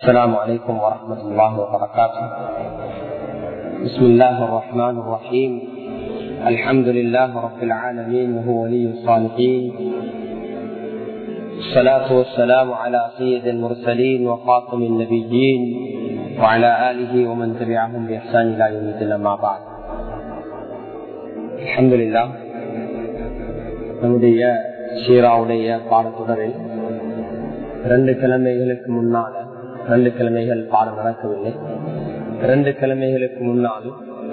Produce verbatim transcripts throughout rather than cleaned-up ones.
السلام عليكم ورحمة الله وبركاته. بسم الله الرحمن الرحيم. الحمد لله رب العالمين وهو ولي الصالحين. الصلاة والسلام على سيد المرسلين وخاتم النبيين وعلى آله ومن تبعهم بإحسان إلى يوم الدين. أما بعد. الحمد لله. நம்முடைய ஷீராவுடைய பாடத்தொடரில் இரண்டு கிழமைகளுக்கு முன்னால ரெண்டு கிழமைகள் பாடம் நடக்கவில்லை. இரண்டு கிழமைகளுக்கு முன்னால்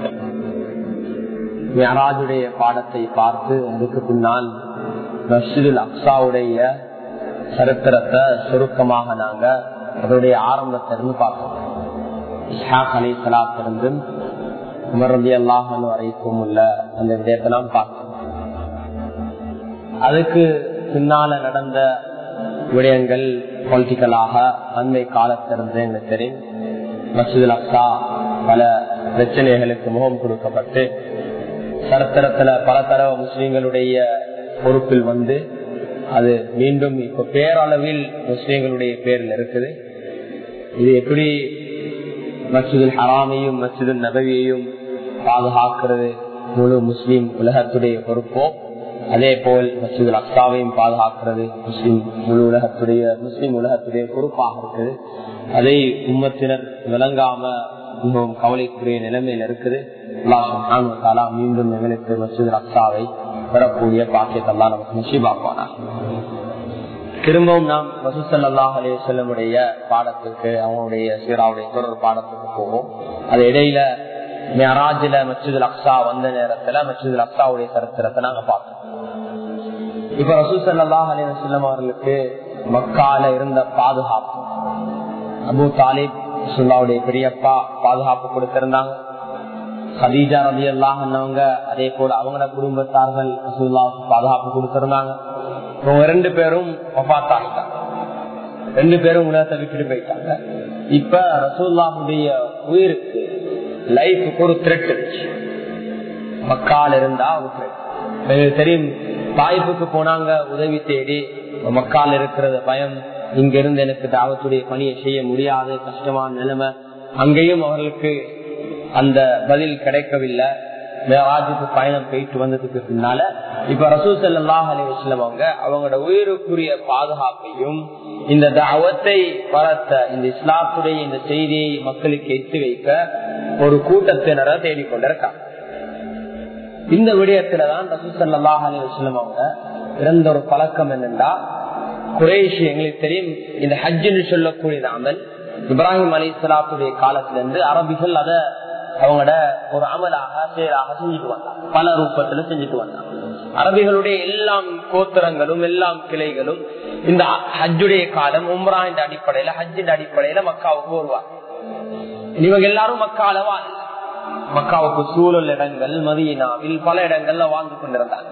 மிஅராஜுடைய பாடத்தை பார்த்து அதுக்கு பின்னால் மஸ்ஜிதுல் அக்ஸாவுடைய சரித்திரத்தை சுருக்கமாக நாங்க அதனுடைய ஆரம்பத்திலிருந்து பார்த்தோம். இஸ்ஹாக் அலைஹிஸ்ஸலாத்திலிருந்தும் உமர் ரலியல்லாஹு அன்ஹு வரைக்கும் உள்ள அந்த விடயத்தை நாம் பார்த்தோம். அதுக்கு பின்னால நடந்த விடயங்கள் பொலிட்டிக்கலாக அண்மை காலத்திலிருந்து எனக்கு தெரியும். மஸ்ஜிதுல் அக்ஸா பல பிரச்சனைகளுக்கு முகம் கொடுக்கப்பட்டு சரித்திரத்துல பல தடவை முஸ்லிம்களுடைய பொறுப்பில் வந்து அது மீண்டும் இப்ப பேரளவில் முஸ்லிம்களுடைய பேரில் இருக்குது. இது எப்படி மஸ்ஜிதுல் ஹராமையும் மஸ்ஜிதுல் நபவியையும் பாதுகாக்கிறது முழு முஸ்லிம் உலகத்துடைய பொறுப்போ, அதே போல் மஸ்ஜிதுல் அக்ஸாவையும் பாதுகாக்கிறது முஸ்லிம் முழு உலகத்துடைய முஸ்லிம் உலகத்துடைய பொறுப்பாக இருக்குது. அதை உம்மத்தினர் விளங்காம மிகவும் கவலைக்குரிய நிலைமையில் இருக்குது. அல்லாஹ் சுப்ஹானஹு வ தஆலா மீண்டும் எங்களுக்கு மஸ்ஜிதுல் அக்ஸாவை பெறக்கூடிய பாக்கியத்தை அல்லாஹ் நமக்கு நசீபாக்குவானாக. திரும்பவும் நாம் ரசூல் ஸல்லல்லாஹு அலைஹி வஸல்லம் உடைய பாடத்துக்கு அவங்களுடைய சீராவுடைய தொடர் பாடத்துக்கு போவோம். அது இடையில மிஅராஜில மஸ்ஜிதுல் அக்ஸா வந்த நேரத்துல மஸ்ஜிதுல் அக்ஸாவுடைய சரித்திரத்தை நாங்க பார்த்தோம். இப்ப ரசூல் ஸல்லல்லாஹு அலைஹி வஸல்லம் அவர்களுக்கு மக்கால இருந்த பாதுகாப்பு, அபூ தாலிப் ரசூலுல்லாஹ்வுடைய பெரியப்பா பாதுகாப்பு கொடுத்திருந்தாங்க. கதீஜா ரலியல்லாஹு அன்ஹாங்க அதே போல அவங்களோட குடும்பத்தார்கள் ரசூலுல்லாஹ்வுக்கு பாதுகாப்பு கொடுத்திருந்தாங்க. இவங்க ரெண்டு பேரும் வஃபாத் ஆகிட்டாங்க. ரெண்டு பேரும் உலகத்தை விட்டுட்டு போயிட்டாங்க. இப்ப ரசூலுல்லாஹ்வுடைய உயிருக்கு லைஃபுக்கு ஒரு த்ரெட் இருந்துச்சு. மக்கால இருந்தா தெரியும், தாயிப்புக்கு போனாங்க உதவி தேடி. மக்கால இருக்கிறது பயம், இங்க இருந்து எனக்கு தாவத்துடைய பணியை செய்ய முடியாது, கஷ்டமான நிலைமை. அங்கேயும் அவர்களுக்கு அந்த பதில் கிடைக்கவில்லை. மேராஜுக்கு பயணம் போயிட்டு வந்ததுக்கு பின்னால இப்ப ரசூல் ஸல்லல்லாஹு அலைஹி வஸல்லம் அவங்க அவங்களோட உயிருக்குரிய பாதுகாப்பையும் இந்த தாவத்தை பரத்த இந்த இஸ்லாத்துடைய இந்த செய்தியை மக்களுக்கு எத்தி வைக்க ஒரு கூட்டத்தினரை தேடிக்கொண்டிருக்காங்க. இந்த விடயத்துலதான் ரசூல் ஸல்லல்லாஹு அலைஹி வஸல்லம் அவங்க இறந்த ஒரு பழக்கம் என்னன்னா, குறைஷ் எங்களுக்கு தெரியும் இந்த ஹஜ்ஜுன்னு சொல்லக்கூடிய அமல் இப்ராஹிம் அலைஹிஸ்ஸலாத்துடைய காலத்துல இருந்து அரபிகள் அத அவங்களோட ஒரு அமலாக செயலாக செஞ்சுட்டு வந்தாங்க. பல ரூபத்துல செஞ்சுட்டு வந்தாங்க. அரபிகளுடைய எல்லாம் கோத்திரங்களும் எல்லாம் கிளைகளும் இந்த ஹஜ்ஜுடைய காலம் உம்ரா என்ற அடிப்படையில ஹஜ்ஜின் அடிப்படையில மக்காவுக்கு வருவாங்க. இவங்க எல்லாரும் மக்கால வாழ் மக்காவுக்கு சூழல் இடங்கள் மதீனாவில் பல இடங்கள்ல வாழ்ந்து கொண்டிருந்தாங்க.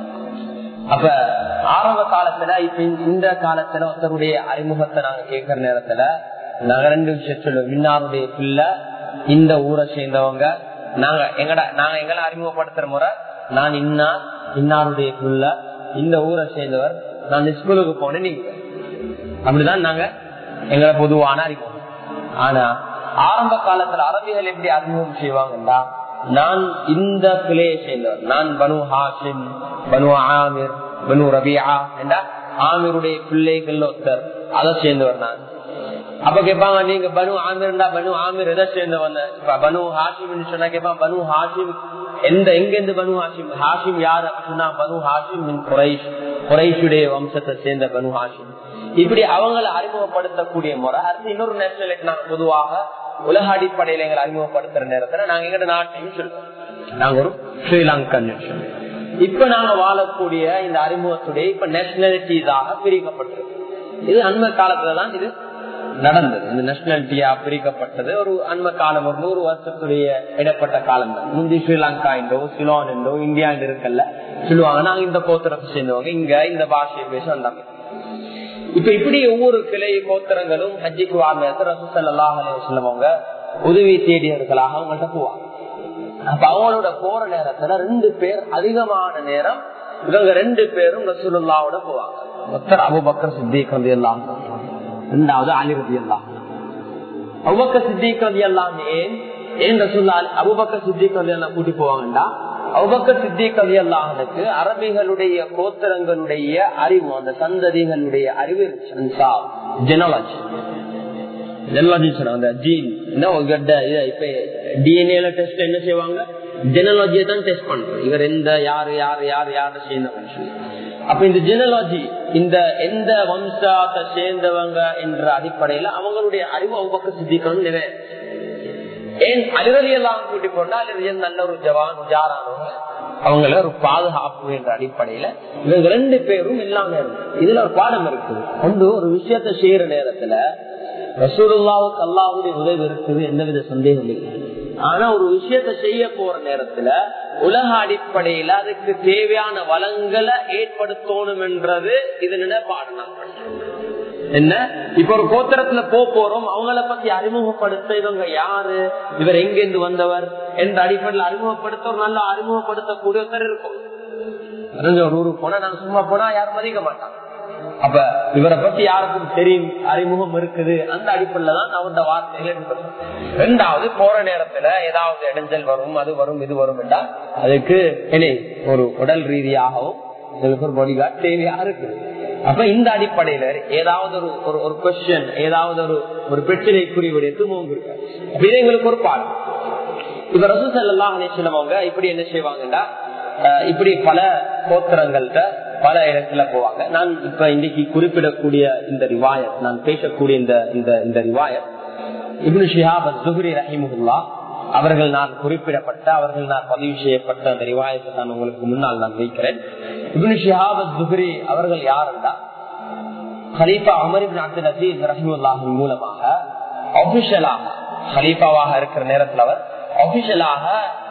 அப்ப ஆரம்ப காலத்துல இப்ப இந்த காலத்துல ஒருத்தருடைய அறிமுகத்தை நாங்க கேட்கிற நேரத்துல நாங்க ரெண்டு விஷயம் சொல்லுவோம். இன்னாருடைய பிள்ளை, இந்த ஊரை சேர்ந்தவங்க, நாங்க எங்கட நாங்க எங்களை அறிமுகப்படுத்துற முறை நான் இன்னா இன்னாருடைய பிள்ளை, இந்த ஊரை சேர்ந்தவர், நான் ஸ்கூலுக்கு போனேன் நீங்க, அப்படிதான் நாங்க எங்களை பொதுவான அறிமுகம். ஆனா ஆரம்ப காலத்துல அரபிகள் எப்படி அறிமுகம் செய்வாங்கன்னா, நான் இந்த கிளையை சேர்ந்தவர், நான் பனு ஹாஷிம், பனு ஆமிர், பனு ரபியா என்ற ஆமிருடைய பிள்ளைகள் ஒருத்தர், அதை சேர்ந்தவர் நான். அப்ப கேட்பாங்க, நீங்க பனு ஆமிர்டா பனு ஆமிர் எதை சேர்ந்தவங்க? பனு ஹாஷிம் சொன்னா கேட்பாங்க, பனு ஹாஷிம் எந்த எங்க இருந்து பனு ஹாஷிம்? ஹாஷிம் யாரு சொன்னா பனு ஹாஷிம் குறைஷ், குறைஷுடைய வம்சத்தை சேர்ந்த பனு ஹாஷிம். இப்படி அவங்களை அறிமுகப்படுத்தக்கூடிய முறை. அடுத்து இன்னொரு நேஷனாலிட்டி நாங்க பொதுவாக உலக அடிப்படையில எங்களை அறிமுகப்படுத்துற நேரத்துல நாங்க எங்க நாட்டையும் சொல்லுவோம், நாங்க ஒரு ஸ்ரீலங்கன். இப்ப நாங்க வாழக்கூடிய இந்த அறிமுகத்துடைய இப்ப நேஷனாலிட்டிஸாக பிரிக்கப்பட்டிருக்கு. இது அண்மை காலத்துலதான் இது நடந்தது. இந்த நேஷனாலிட்டியா பிரிக்கப்பட்டது ஒரு அண்மை காலம், ஒரு நூறு வருஷத்துடைய இடப்பட்ட காலம் தான். முந்தி ஸ்ரீலங்கா என்றோ சிலோன் என்றோ இந்தியா என்று இருக்கல சொல்லுவாங்க, நாங்க இந்த கோத்திரத்தை சேர்ந்தவங்க, இங்க இந்த பாஷையை பேச வந்தாங்க. இப்ப இப்படி ஒவ்வொரு கிளை கோத்திரங்களும் ஹஜ்ஜிக்கு வாழ்ந்த ரசூல் ஸல்லல்லாஹு அலைஹி வஸல்லம் அவங்க உதவி தேடியவர்களாக அவங்கள்ட்ட போவாங்க. அப்ப அவங்களோட போற நேரத்துல ரெண்டு பேர் அதிகமான நேரம் இவங்க ரெண்டு பேரும் ரசூலுல்லாஹ்வோட போவாங்க. ஒருத்தர் அபூபக்கர் சித்திக் ரலியல்லாஹு அன்ஹு, இரண்டாவது அலி ரலியல்லாஹு அன்ஹு. அபூபக்கர் சித்திக் ரலியல்லாஹு ஏன் ஏன் ரசூலுல்லாஹ் அபூபக்கர் சித்திக் ரலியல்லாஹு கூட்டி போவாங்கடா, அபூபக்கர் சித்திக் ரலியல்லாஹுக்கு அரபிகளுடைய கோத்திரங்களுடைய அறிவு, அந்த சந்ததிகளுடைய அறிவு ஜெனலாஜி ஜெனலாஜி சொன்னாங்க. ஜீன் இப்ப டிஎன்ஏல டெஸ்ட் என்ன செய்வாங்க, ஜெனலாஜியை தான் டெஸ்ட் பண்றோம். இவர் எந்த யாரு யாரு யாரு யாரு சேர்ந்தவங்க சொல்லி. அப்ப இந்த ஜெனலாஜி இந்த எந்த வம்சத்தை சேர்ந்தவங்க என்ற அடிப்படையில அவங்களுடைய அறிவு அபூபக்கர் சித்திக் நிறைய. ஏன் அலிரலி எல்லாம் கூட்டி போட்டா அலிரலி நல்ல ஒரு ஜவான் ஜாரானவங்க, அவங்கள ஒரு பாதுகாப்பு என்ற அடிப்படையில இவங்க ரெண்டு பேரும் இல்லாம இருக்கு. இதுல ஒரு பாடம் இருக்குது. ஒன்று, ஒரு விஷயத்த செய்யற நேரத்துல ரசூலுல்லாஹுக்கு அல்லாஹ்வுடைய உதவி இருக்குது, எந்தவித சந்தேகம் இல்லை. ஆனா ஒரு விஷயத்த செய்ய போற நேரத்துல உலக அடிப்படையில அதுக்கு தேவையான வளங்களை ஏற்படுத்தணும் என்றது இதுல பாடம். என்ன, இப்ப ஒரு கோத்திரத்துல போறோம், அவங்கள பத்தி அறிமுகப்படுத்த இவங்க யாரு, இவர் எங்கிருந்து வந்தவர் என்ற அடிப்படையில் அறிமுகப்படுத்த ஒரு நல்ல அறிமுகப்படுத்தக்கூடிய ஒருத்தர் இருக்கும். ஒரு ஊருக்கு போனா நாங்க சும்மா போனா யாரும் மதிக்க மாட்டாங்க. அப்ப இவரை பத்தி யாருக்கும் தெரியும், அறிமுகம் இருக்குது, அந்த அடிப்படையில தான் அவரோட வார்த்தைகள். ரெண்டாவது, போற நேரத்துல ஏதாவது இடைஞ்சல் வரும், அது வரும் இது வரும் என்றால் அதுக்கு என்ன ஒரு உடல் ரீதியாகவும் ஒரு பாடிகார்ட் தேவையா இருக்குது. அப்ப இந்த அடிப்படையில ஏதாவது ஒரு ஒரு கொஸ்டின், ஏதாவது ஒரு ஒரு பிரச்சனைக்குரிய விடயத்தும் இருக்கு. இது எங்களுக்கு ஒரு பாடம். இப்ப ரசூல் ஸல்லல்லாஹு அலைஹி வஸல்லம் அவங்க இப்படி என்ன செய்வாங்கன்னா, இப்படி பல கோத்திரங்கள்ட்ட பல இடத்துல போவாங்க. நான் இப்ப இன்னைக்கு குறிப்பிடக்கூடிய இந்த ரிவாயத், நான் பேசக்கூடிய இந்த இந்த ரிவாயத் இப்னு ஷிஹாப் அஸ்-ஸுஹ்ரி ரஹிமஹுல்லாஹ் அவர்கள் நான் குறிப்பிடப்பட்ட அவர்கள் நான் பதிவு செய்யப்பட்ட அந்த ரிவாயத்தை நான் உங்களுக்கு முன்னால் நான் வைக்கிறேன். இப்னு ஷிஹாப் அஸ்-ஸுஹ்ரி அவர்கள் யார் என்றால், கலீஃபா உமர் இப்னு அப்துல் அஸீஸ் ரஹிமஹுல்லாஹின் மூலமாக ஆபீஷியலாக கலீஃபாவாக இருக்கிற நேரத்தில் அவர் ஆபீஷியலாக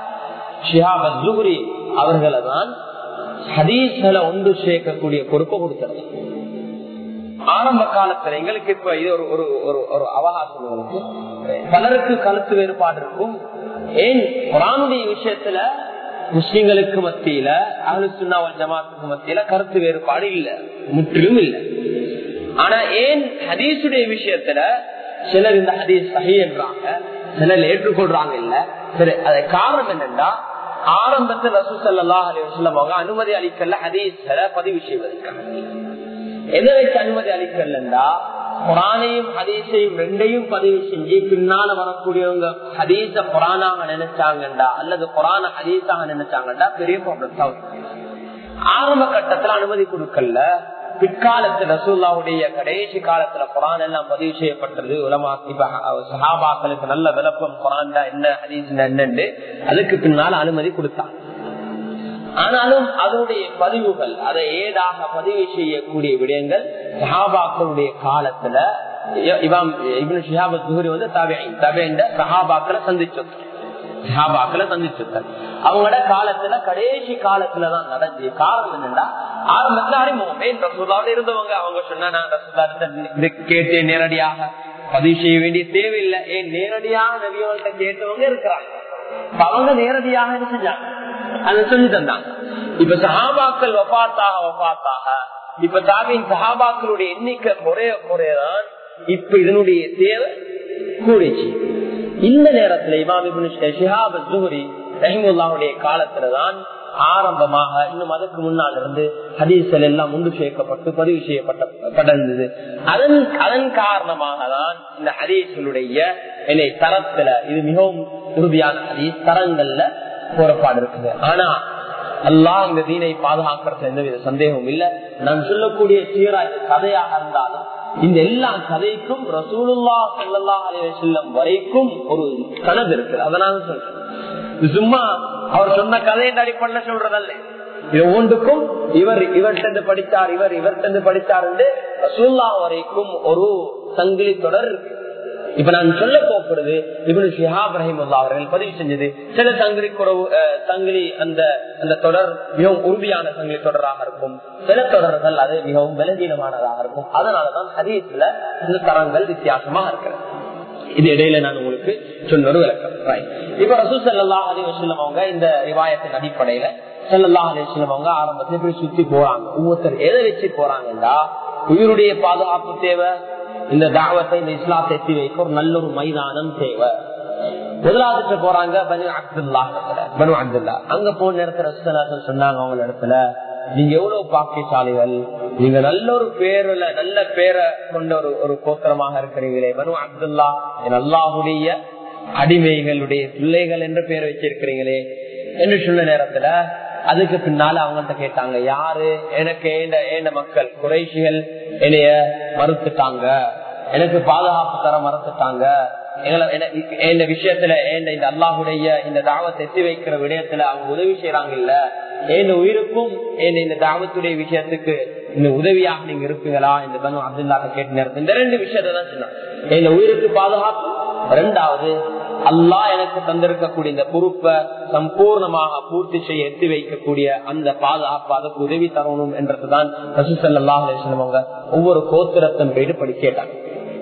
ஷிஹாப் அஸ்-ஸுஹ்ரி அவர்களை தான் ஹதீஸ்களை ஒன்று சேர்க்கக்கூடிய பொறுப்பை கொடுக்கிறது. ஆரம்ப காலத்துல எங்களுக்கு இப்ப இது ஒரு ஒரு ஒரு அவகாசம் இருக்கு. பலருக்கு கருத்து வேறுபாடு இருக்கும். ஏன் குர்ஆனுடைய விஷயத்துல முஸ்லிம்களுக்கு மத்தியில அஹ்லு சுன்னா வல் ஜமாஅத்துக்கு மத்தியில கருத்து வேறுபாடு இல்ல, முற்றிலும் இல்ல. ஆனா ஏன் ஹதீஸுடைய விஷயத்துல சிலர் இந்த ஹதீஸ் சஹீஹ் என்றாங்க, சிலர் ஏற்றுக்கொள்றாங்க இல்ல. சரி, அது காரணம் என்னன்னா, ஆரம்பத்தில் ரசூல் ஸல்லல்லாஹு அலைஹி வஸல்லம் அவங்க அனுமதி அளிக்கல ஹதீஸ்களை பதிவு செய்வதற்காக. எதை வச்சு அனுமதி அளிக்கலன்னா, குர்ஆனையும் ஹதீஸையும் ரெண்டையும் பதிவு செஞ்சு பின்னால வரக்கூடியவங்க ஹதீஸ குர்ஆனாக நினைச்சாங்கண்டா அல்லது குர்ஆன ஹதீஸாக நினைச்சாங்கண்டா பெரிய ப்ராப்ளம். ஆரம்ப கட்டத்துல அனுமதி கொடுக்கல. பிற்காலத்துல ரசூலுல்லாஹுடைய கடைசி காலத்துல குர்ஆன் எல்லாம் பதிவு செய்யப்பட்டது. உலமா சஹாபாக்களுக்கு நல்ல விளக்கம் குர்ஆன் என்ன ஹதீஸ் என்னன்னு அதுக்கு பின்னால அனுமதி கொடுத்தாங்க. ஆனாலும் அதனுடைய பதிவுகள், அதை ஏதாக பதிவு செய்யக்கூடிய விடயங்கள் சஹாபாக்களுடைய காலத்துல இமாம் இப்னு ஷிஹாப் அஸ்-ஸுஹ்ரி வந்து தாபிஈன் தாபிஈன் சஹாபாக்களை சந்திச்சார் சஹாபாக்களை சந்திச்சிருக்காரு. அவங்களோட காலத்துல கடைசி காலத்துலதான் நடந்து. காரணம் என்னன்னா, ஆரம்பத்துல அறிமுகம் ரசூலுல்லாஹ் இருந்தவங்க அவங்க சொன்னா நான் ரசூலுல்லாஹ் கேட்டு நேரடியாக பதிவு செய்ய வேண்டிய தேவையில்லை. ஏன் நேரடியாக நபியவங்கள்ட்ட கேட்டவங்க இருக்கிறாங்க. அவங்க நேரடியாக என்ன செஞ்சாங்க, அதை சொல்லி தந்தாங்க. இப்ப சஹாபாக்கள் வஃபாத்தாக வஃபாத்தாக இப்ப தாபியின் சஹாபாக்களுடைய எண்ணிக்கை குறைய குறையதான் இப்ப இதனுடைய தேவை கூடிச்சு. இந்த நேரத்துல இமாம் இப்னு ஷிஹாப் அஸ்-ஸுஹ்ரி ரஹிமஹுல்லாஹுடைய காலத்துலதான் ஆரம்பமாக, இன்னும் அதுக்கு முன்னால் இருந்து ஹதீஸ்கள் எல்லாம் முன்பு சேர்க்கப்பட்டு பதிவு செய்யப்பட்டது. அதன் அதன் காரணமாக தான் இந்த ஹதீஸ்களுடைய என்னை தரத்துல இது மிகவும் உறுதியான ஹதீஸ் தரங்கள்ல போறப்பாடு இருக்குது. ஆனா அல்லாஹ் இந்த தீனை பாதுகாக்கிறது எந்தவித சந்தேகமும் இல்லை. நான் சொல்லக்கூடிய சீரா கதையாக இருந்தாலும் இந்த எல்லா கதைக்கும் ரசூலுல்லாஹ் ஸல்லல்லாஹு அலைஹி வஸல்லம் வரைக்கும் ஒரு கனவு இருக்கு. அதனால சொல்றேன், சும்மா அவர் சொன்ன கதையின் அடிப்படையில சொல்றதல்ல. இது ஒன்றுக்கும் இவர் இவர்கிட்ட படித்தார், இவர் இவர்கிட்ட படித்தார் என்று ரசூலுல்லாஹ் வரைக்கும் ஒரு சங்கிலி தொடர் இருக்கு. இப்ப நான் சொல்ல போகிறது இப்னு ஷிஹாப் ரஹிமஹுல்லாஹ் அவர்கள் பதிவு செஞ்சது சில சங்கிலி குறவு சங்கிலி அந்த அந்த தொடர் மிகவும் உறுதியான சங்கிலி தொடராக இருக்கும். சில தொடர்கள் அது மிகவும் பலவீனமானதாக இருக்கும். அதனாலதான் ஹதீஸ்ல இந்த தரங்கள் வித்தியாசமாக இருக்கிறது. இது இடையில நான் உங்களுக்கு சொன்ன ஒரு விளக்கம். இப்ப ரசூல் ஸல்லல்லாஹு அலைஹி வஸல்லம் அவங்க இந்த ரிவாயத்தின் அடிப்படையில ஸல்லல்லாஹு அலைஹி வஸல்லம் அவங்க ஆரம்பத்தில் இப்படி சுத்தி போறாங்க. ஒவ்வொருத்தர் எதை வச்சு போறாங்கன்னா, உயிருடைய பாதுகாப்பு தேவை, இந்த தாவத்தை இந்த இஸ்லாத்தை எத்தி வைக்க ஒரு நல்ல ஒரு மைதானம் தேவை. முதலாவது போறாங்க பனு அப்துல்லா பனு அப்துல்லா அங்க போன நேரத்துல சொன்னாங்க அவங்க இடத்துல, நீங்க எவ்வளவு பாக்கியசாலிகள், நீங்க நல்ல ஒரு பேருல நல்ல பேரை கொண்ட ஒரு ஒரு கோத்திரமாக இருக்கிறீங்களே, பனு அப்துல்லா அல்லாஹுடைய அடிமைகளுடைய பிள்ளைகள் என்று பேர் வச்சிருக்கிறீங்களே என்று சொன்ன நேரத்துல அதுக்கு பின்னால அவங்கள்ட்ட கேட்டாங்க, யாரு எனக்கு ஏண்ட மக்கள் குறைஷிகள் என்னைய மறுத்துட்டாங்க, எனக்கு பாதுகாப்பு தர மறுத்துட்டாங்க, எங்க விஷயத்துல இந்த அல்லாஹுடைய இந்த தாவத்தை எத்தி வைக்கிற விடயத்துல அவங்க உதவி செய்யறாங்க இல்ல, என் உயிருக்கும் இந்த தாவத்துடைய விஷயத்துக்கு இந்த உதவியாக நீங்க இருப்பீங்களா இந்த பனு அப்துல்லாஹ் கேட்ட நேரத்தில் இந்த ரெண்டு விஷயத்த தான் சொன்னாங்க. என் உயிருக்கு பாதுகாப்பு, ரெண்டாவது அல்லாஹ் எனக்கு தந்திருக்கக்கூடிய இந்த பொறுப்பை சம்பூர்ணமாக பூர்த்தி செய்ய எத்தி வைக்கக்கூடிய அந்த பாதுகாப்பு அதுக்கு உதவி தரணும் என்றதுதான் ரசூல் ஸல்லல்லாஹு அலைஹி வஸல்லம் அவங்க ஒவ்வொரு கோத்திரத்தின் பேரு படி கேட்டாங்க.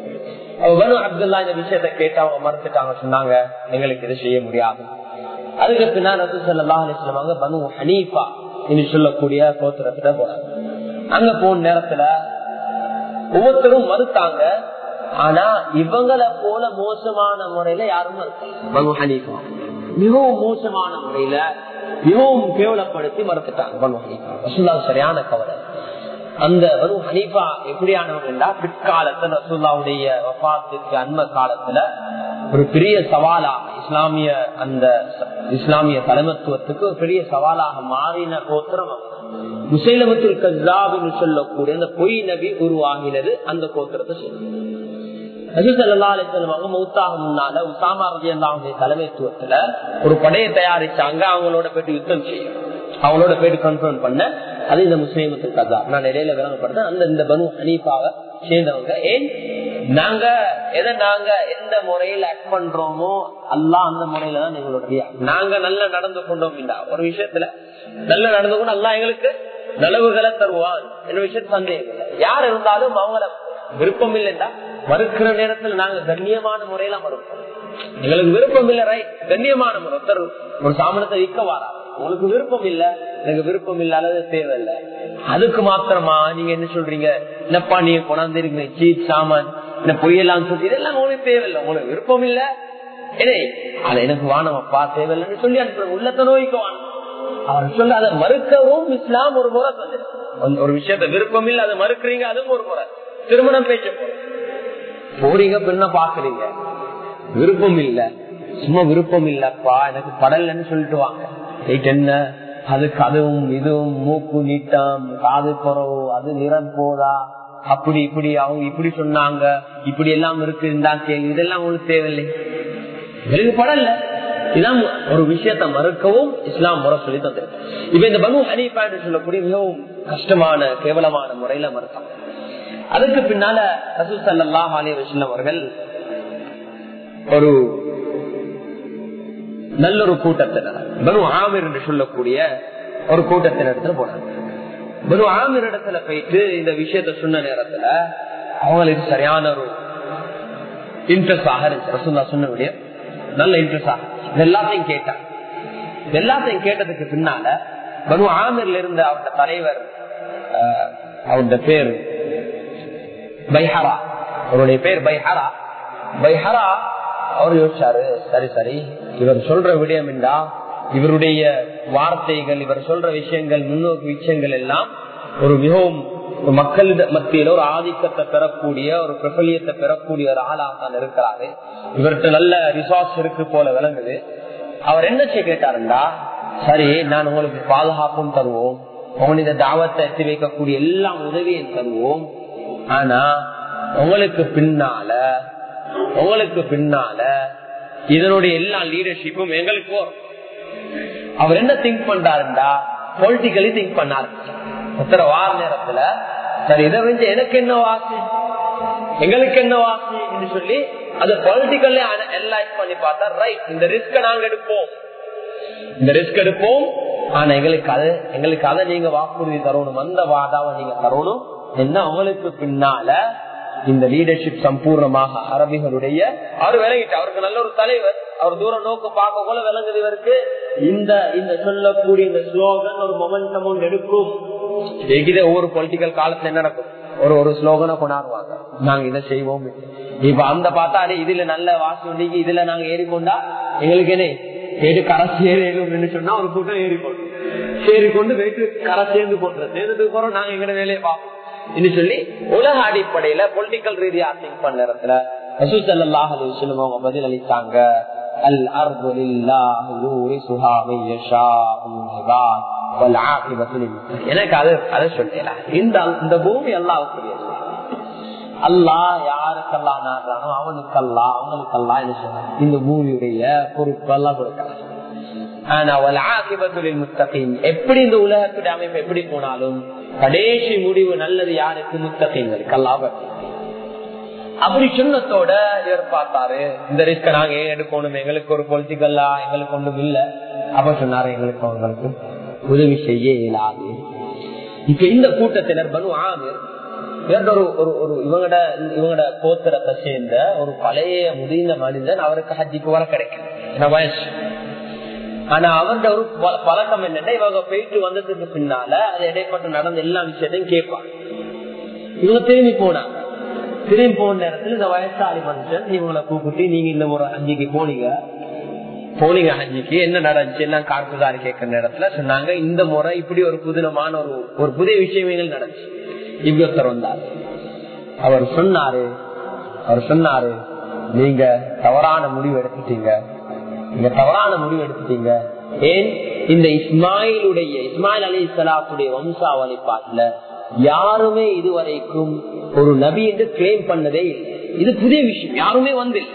பனு அப்துல்லா இந்த விஷயத்த கேட்டு அவங்க மறுத்துட்டாங்க, சொன்னாங்க எங்களுக்கு இதை செய்ய முடியாது. அதுக்கு பின்னால் ரசூல் ஸல்லல்லாஹு அலைஹி வஸல்லம் அவங்க பனு ஹனீஃபா என்று சொல்லக்கூடிய கோத்திரத்துல போறாங்க. அங்க போன நேரத்துல ஒவ்வொருத்தரும் மறுத்தாங்க. ஆனா இவங்களை போல மோசமான முறையில யாரும் பனு ஹனீஃபா மிகவும் மோசமான முறையில மிகவும் கேவலப்படுத்தி மறுத்துட்டாங்க. பனு ஹனீஃபா ரசூலுல்லாஹ் சரியான கவலை. அந்த பனு ஹனீஃபா எப்படியானவங்க என்றா பிற்காலத்துல ரசூலுல்லாஹ்வுடைய வஃபாத்துக்கு அண்மை காலத்துல ஒரு பெரிய சவாலாக இஸ்லாமிய அந்த இஸ்லாமிய தலைமத்துவத்துக்கு ஒரு பெரிய சவாலாக மாறின கோத்திரம் முஸைலமத்துல் கஸ்ஸாப் என்று சொல்லக்கூடிய அந்த பொய் நபி உருவாகினது அந்த கோத்திரத்தை சொல்லுங்க. ரசூல் ஸல்லல்லாஹு அலைஹி வஸல்லம் மௌத்தாக முன்னால உஸாமா ரலியல்லாஹு அன்ஹு தலைமைத்துவத்துல ஒரு படையை தயாரிச்சாங்க. அவங்களோட போயிட்டு யுத்தம் செய்யும், அவங்களோட போயிட்டு கன்ஃபர்ம் பண்ண அது இந்த முஸ்லிமத்துல் கஸ்ஸாப். நான் இடையில விளங்கப்படுறேன் அந்த இந்த பனு ஹனீஃபாவை சேர்ந்தவங்க. ஏன் நாங்க எதை நாங்க எந்த முறையில ஆக்ட் பண்றோமோ அல்லாஹ் அந்த முறையில தான் எங்களுடைய நாங்க நல்லா நடந்து கொண்டோம் இல்ல ஒரு விஷயத்துல நல்லா நடந்து கொண்டு அல்லாஹ் எங்களுக்கு நலவுகளை தருவான் என்ற விஷயத்து சந்தேகம் இல்லை. யார் இருந்தாலும் அவங்கள விருப்பம் இல்லைன்னா மறுக்கிற நேரத்துல நாங்க கண்ணியமான முறையில மறுப்போம். எங்களுக்கு விருப்பம் இல்ல ரைட், கண்ணியமான முறை. ஒருத்தர் ஒரு சாமானத்தை விற்க வாரா, உங்களுக்கு விருப்பம் இல்ல, எனக்கு விருப்பம் இல்ல, அல்லது தேவையில்லை, அதுக்கு மாத்திரமா நீங்க என்ன சொல்றீங்க, என்னப்பா நீங்க கொண்டாந்துருங்க சீப் சாமான் என்ன பொய்யெல்லாம் சொல்லி இதெல்லாம் உங்களுக்கு தேவையில்லை, உங்களுக்கு விருப்பம் இல்ல, ஏனே அதை எனக்கு வானமப்பா தேவையில்லைன்னு சொல்லி அனுப்புறேன். உள்ளத்தை நோய்க்கு வானம் அவர் சொல்ல அதை மறுக்கவும் இஸ்லாம் ஒரு முறை சொல்லு. ஒரு விஷயத்த விருப்பம் இல்ல அதை மறுக்கிறீங்க, அதுவும் ஒரு முறை. திருமணம் பேச்ச போறீங்க, பெண்ண பாக்குறீங்க, விருப்பம் இல்ல, சும்மா விருப்பம் இல்லப்பா எனக்கு படலன்னு சொல்லிட்டு வாங்க. என்ன அதுக்கு அதுவும் இதுவும் மூக்கு நீட்டம் காது குறவு அது நிறம் போதா அப்படி இப்படி அவங்க இப்படி சொன்னாங்க இப்படி எல்லாம் இருக்கு கேள்வி, இதெல்லாம் உங்களுக்கு தேவையில்லை, எனக்கு படல. இதான் ஒரு விஷயத்த மறுக்கவும் இஸ்லாம் முறை சொல்லி தந்திருக்கு. இப்ப இந்த பனு ஹனீஃபா என்று சொல்லக்கூடிய மிகவும் கஷ்டமான கேவலமான முறையில மறுத்தாங்க. அதுக்கு பின்னால ரசூல் ஸல்லல்லாஹு அலைஹி வஸல்லம் அவர்கள் ஒரு நல்ல ஒரு கூட்டத்தினர் பனு ஆமிர் என்று சொல்லக்கூடிய ஒரு கூட்டத்தினிடத்துல போனாங்க. பனு ஆமிர் இடத்துல போயிட்டு இந்த விஷயத்த சொன்ன நேரத்துல அவங்களுக்கு சரியான ஒரு இன்ட்ரெஸ்ட் ஆக இருந்துச்சு. ரசூலுல்லாஹ் சொன்ன விட நல்ல இன்ட்ரெஸ்ட் ஆக எல்லாத்தையும் கேட்டாங்க. எல்லாத்தையும் கேட்டதுக்கு பின்னால பனு ஆமிர்ல இருந்த அவருடைய தலைவர் அவருடைய பேர் பைஹரா, அவருடைய பேர் பைஹரா. பைஹரா அவர் யோசிச்சாரு, சரி சரி இவர் சொல்ற விடயம் என்றா இவருடைய வார்த்தைகள் இவர் சொல்ற விஷயங்கள் முன்னோக்கு விஷயங்கள் எல்லாம் ஒரு மிகவும் மக்கள் மத்தியில ஒரு ஆதிக்கத்தை பெறக்கூடிய ஒரு பிரபலியத்தை பெறக்கூடிய ஒரு ஆளாக தான் இருக்கிறாரு. இவர்கிட்ட நல்ல ரிசோர்ஸ் இருக்கு போல விளங்குது. அவர் என்ன செய்ய கேட்டாருண்டா, சரி நான் உங்களுக்கு பாதுகாப்பும் தருவோம், உங்களுடைய தாவத்தை எத்தி வைக்கக்கூடிய எல்லா உதவியும் தருவோம், ஆனா உங்களுக்கு பின்னால உங்களுக்கு பின்னால இதனுடைய எல்லா லீடர்ஷிப்பும் எங்களுக்கு வரும். அவர் என்ன திங்க் பண்றாருண்டா பொலிட்டிக்கலி திங்க் பண்ணாரு. ஒருத்தர வார நேரத்துல சரி இதை வந்து எனக்கு என்ன வாசி எங்களுக்கு என்ன வாசி என்று சொல்லி அதை பொலிட்டிக்கல்லி அனலைஸ் பண்ணி பார்த்தா ரைட் இந்த ரிஸ்க நாங்க எடுப்போம் இந்த ரிஸ்க் எடுப்போம் ஆனா எங்களுக்கு அது எங்களுக்கு அதை நீங்க வாக்குறுதி தரணும், அந்த வாதாவை நீங்க தரணும் என்ன உங்களுக்கு பின்னால இந்த லீடர்ஷிப் சம்பூர்ணமாக அரபிகளுடைய அவர் விளங்கிட்டு அவருக்கு நல்ல ஒரு தலைவர், அவர் தூரம் நோக்கு பார்க்க போல விளங்குது. இவருக்கு இந்த இந்த சொல்லக்கூடிய இந்த ஸ்லோகன் ஒரு மொமெண்டம் எடுக்கும். ஒவ்வொரு பொலிட்டிக்கல் காலத்துல என்ன நடக்கும், ஒரு ஒரு ஸ்லோகனை கொண்டாடுவாங்க, நாங்க இதை செய்வோம். இப்ப அந்த பார்த்தா இதுல நல்ல வாசி உண்டிக்கு இதுல நாங்க ஏறிக்கொண்டா எங்களுக்கு என்ன ஏடு கரை சேரும் சொன்னா ஒரு கூட்டம் ஏறிக்கொண்டு சேரிக்கொண்டு போயிட்டு கரை சேர்ந்து போடுறது சேர்ந்ததுக்கு அப்புறம் நாங்க எங்க வேலையை பார்ப்போம் சொல்லி உலக அடிப்படையில பொலிட்டிக்கல் ரீதியா திங்க் பண்ண இடத்துல ரசூல் ஸல்லல்லாஹு அலைஹி வஸல்லம் அவங்க பதில் அளித்தாங்க. அல் அர்து லில்லாஹி யூரிசுஹா மன் யஷாஉ மின் இபாத் வல் ஆகிபத்து லில். எனக்கு அது அதை சொல்றேன், இந்த இந்த பூமி அல்லாஹ்வுடையது. அல்லாஹ் யாருக்கெல்லாம் நாடுறானோ அவனுக்கெல்லாம் அவங்களுக்கெல்லாம் என்ன சொல்றாங்க, இந்த பூமியுடைய பொறுப்பு எல்லாம் கொடுக்கிறாங்க. ஆனா வல் ஆகிபத்து லில் முத்தகீன், எப்படி இந்த உலகத்துடைய அமைப்பு எப்படி போனாலும் கடைசி முடிவு நல்லது யாருக்கு? முத்தகீன்களுக்கு. அல்லாஹ் அப்படி சொன்னதோட இவர் பார்த்தாரு, இந்த ரிஸ்க நாங்க ஏன் எடுக்கணும், எங்களுக்கு ஒரு பொலிட்டிக்கல்லா எங்களுக்கு ஒன்றும் இல்ல. அப்ப சொன்னாரு, எங்களுக்கு அவங்களுக்கு உதவி செய்ய இயலாது. இப்ப இந்த கூட்டத்தினர் பனு ஆமிர் ஒரு ஒரு இவங்கட இவங்கட கோத்திரத்தை சேர்ந்த ஒரு பழைய முதிர்ந்த மனிதன் அவருக்கு ஹஜ்ஜிக்கு வர கிடைக்கும் வயசு. ஆனா அவர்கிட்ட ஒரு பழக்கம் என்னன்னா, இவங்க போயிட்டு வந்ததுக்கு பின்னால அது இடைப்பட்டு நடந்த எல்லா விஷயத்தையும் கேட்பாங்க. இவங்க திரும்பி போனாங்க. திரும்பி போன நேரத்தில் இந்த வயசாளி மனுஷன் இவங்களை கூப்பிட்டு, நீங்க இந்த ஒரு ஹஜ்ஜிக்கு போனீங்க போனீங்க ஹஜ்ஜிக்கு என்ன நடந்துச்சு எல்லாம் கார்புதாரி கேட்கிற நேரத்துல சொன்னாங்க, இந்த முறை இப்படி ஒரு புதினமான ஒரு ஒரு புதிய விஷயங்கள் நடந்துச்சு. இவ்வளத்தர் வந்தாரு. அவர் சொன்னாரு அவர் சொன்னாரு நீங்க தவறான முடிவு எடுத்துட்டீங்க நீங்க தவறான முடிவு எடுத்துட்டீங்க ஏன் இந்த இஸ்மாயிலுடைய இஸ்மாயில் அலைஹிஸ்ஸலாத்துடைய வம்சாவளி பாட்டுல யாருமே இதுவரைக்கும் ஒரு நபி என்று கிளைம் பண்ணதே இல்லை. இது புதிய விஷயம், யாருமே வந்தில்லை.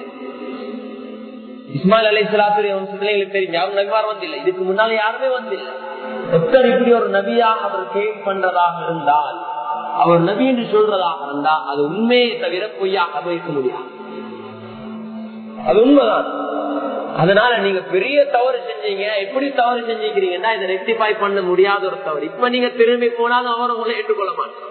இஸ்மாயில் அலைஹிஸ்ஸலாத்துடைய வம்சத்துல எங்களுக்கு தெரியும், யாரும் நபிமார் வந்தில்லை. இதுக்கு முன்னால யாருமே வந்தில்லை. ஒருத்தர் இப்படி ஒரு நபியாக அவர் கிளைம் பண்றதாக இருந்தால், அவர் நபி என்று சொல்றதாக இருந்தா அது உண்மையை தவிர பொய்யாக வைக்க முடியாது. அது உண்மைதான். அதனால நீங்க பெரிய தவறு செஞ்சீங்க. எப்படி தவறு செஞ்சுக்கிறீங்கன்னா, இதை ரெக்டிஃபை பண்ண முடியாத ஒரு தவறு. இப்ப நீங்க திரும்பி போனாலும் அவர் உங்களை ஏற்றுக்கொள்ள மாட்டாங்க.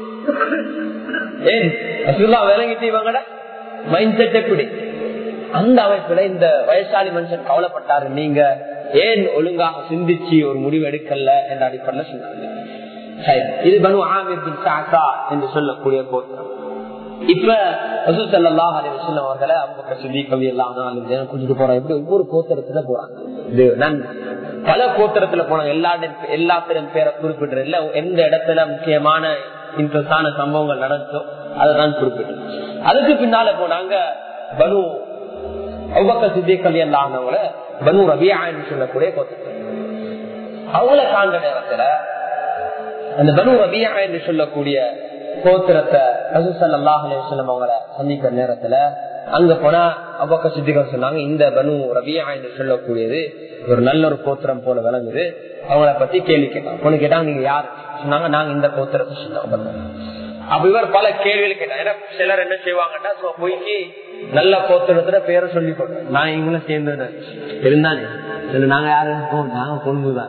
ஏன் விளங்கிட்டு இவங்கட மைண்ட் செட் எப்படி? அந்த அமைப்புல இந்த வயசாளி மனுஷன் கவலைப்பட்டாரு, நீங்க ஏன் ஒழுங்காக சிந்திச்சு ஒரு முடிவு எடுக்கல என்ற அடிப்படையில் சொன்னாங்க. இது பனு ஆமிர் பின் சாசா என்று சொல்லக்கூடிய கோத்திரம். இப்ப ரசூல் ஸல்லல்லாஹு அலைஹி வஸல்லம் அவர்களை அபூபக்கர் சித்திக் ரலியல்லாஹு அன்ஹு கூட்டிட்டு போறாங்க. இப்படி ஒவ்வொரு கோத்திரத்துல போறாங்க. இது நான் பல கோத்திரத்துல போனாங்க. எல்லா எல்லாத்திலும் பேரை குறிப்பிட்டு இல்ல, எந்த இடத்துல முக்கியமான இன்ட்ரெஸ்டான சம்பவங்கள் நடந்தோ அதை தான் குறிப்பிட்டு. அதுக்கு பின்னால போனாங்க பனு அபூபக்கர் சித்திக் ரலியல்லாஹு அன்ஹுவங்கள பனு ரபியா என்று சொல்லக்கூடிய கோத்திரம். அவங்கள காண்ற நேரத்துல அந்த பனு ரபியா என்று சொல்லக்கூடிய கோத்திரத்தை ரசூல் ஸல்லல்லாஹு அலைஹி வஸல்லம் அவங்களை சந்திக்கிற நேரத்துல அங்க போனா அபூபக்கர் சித்திக் சொன்னாங்க, இந்த பனு ரபியா என்று சொல்லக்கூடியது ஒரு நல்ல ஒரு கோத்திரம் போல விளங்குது. அவங்கள பத்தி கேள்வி கேட்டாங்க. பொண்ணு கேட்டாங்க, நீங்க யாரு சொன்னாங்க, நாங்க இந்த கோத்திரத்தை சொன்னாங்க. அப்ப இவர் பல கேள்விகள் கேட்டாங்க. ஏன்னா சிலர் என்ன செய்வாங்கன்னா, போய்க்கு நல்ல கோத்திரத்துல பேரை சொல்லி கொடுத்தோம், நான் இவங்களும் சேர்ந்து இருந்தானே நாங்க யாரு நாங்க கொழும்புதான்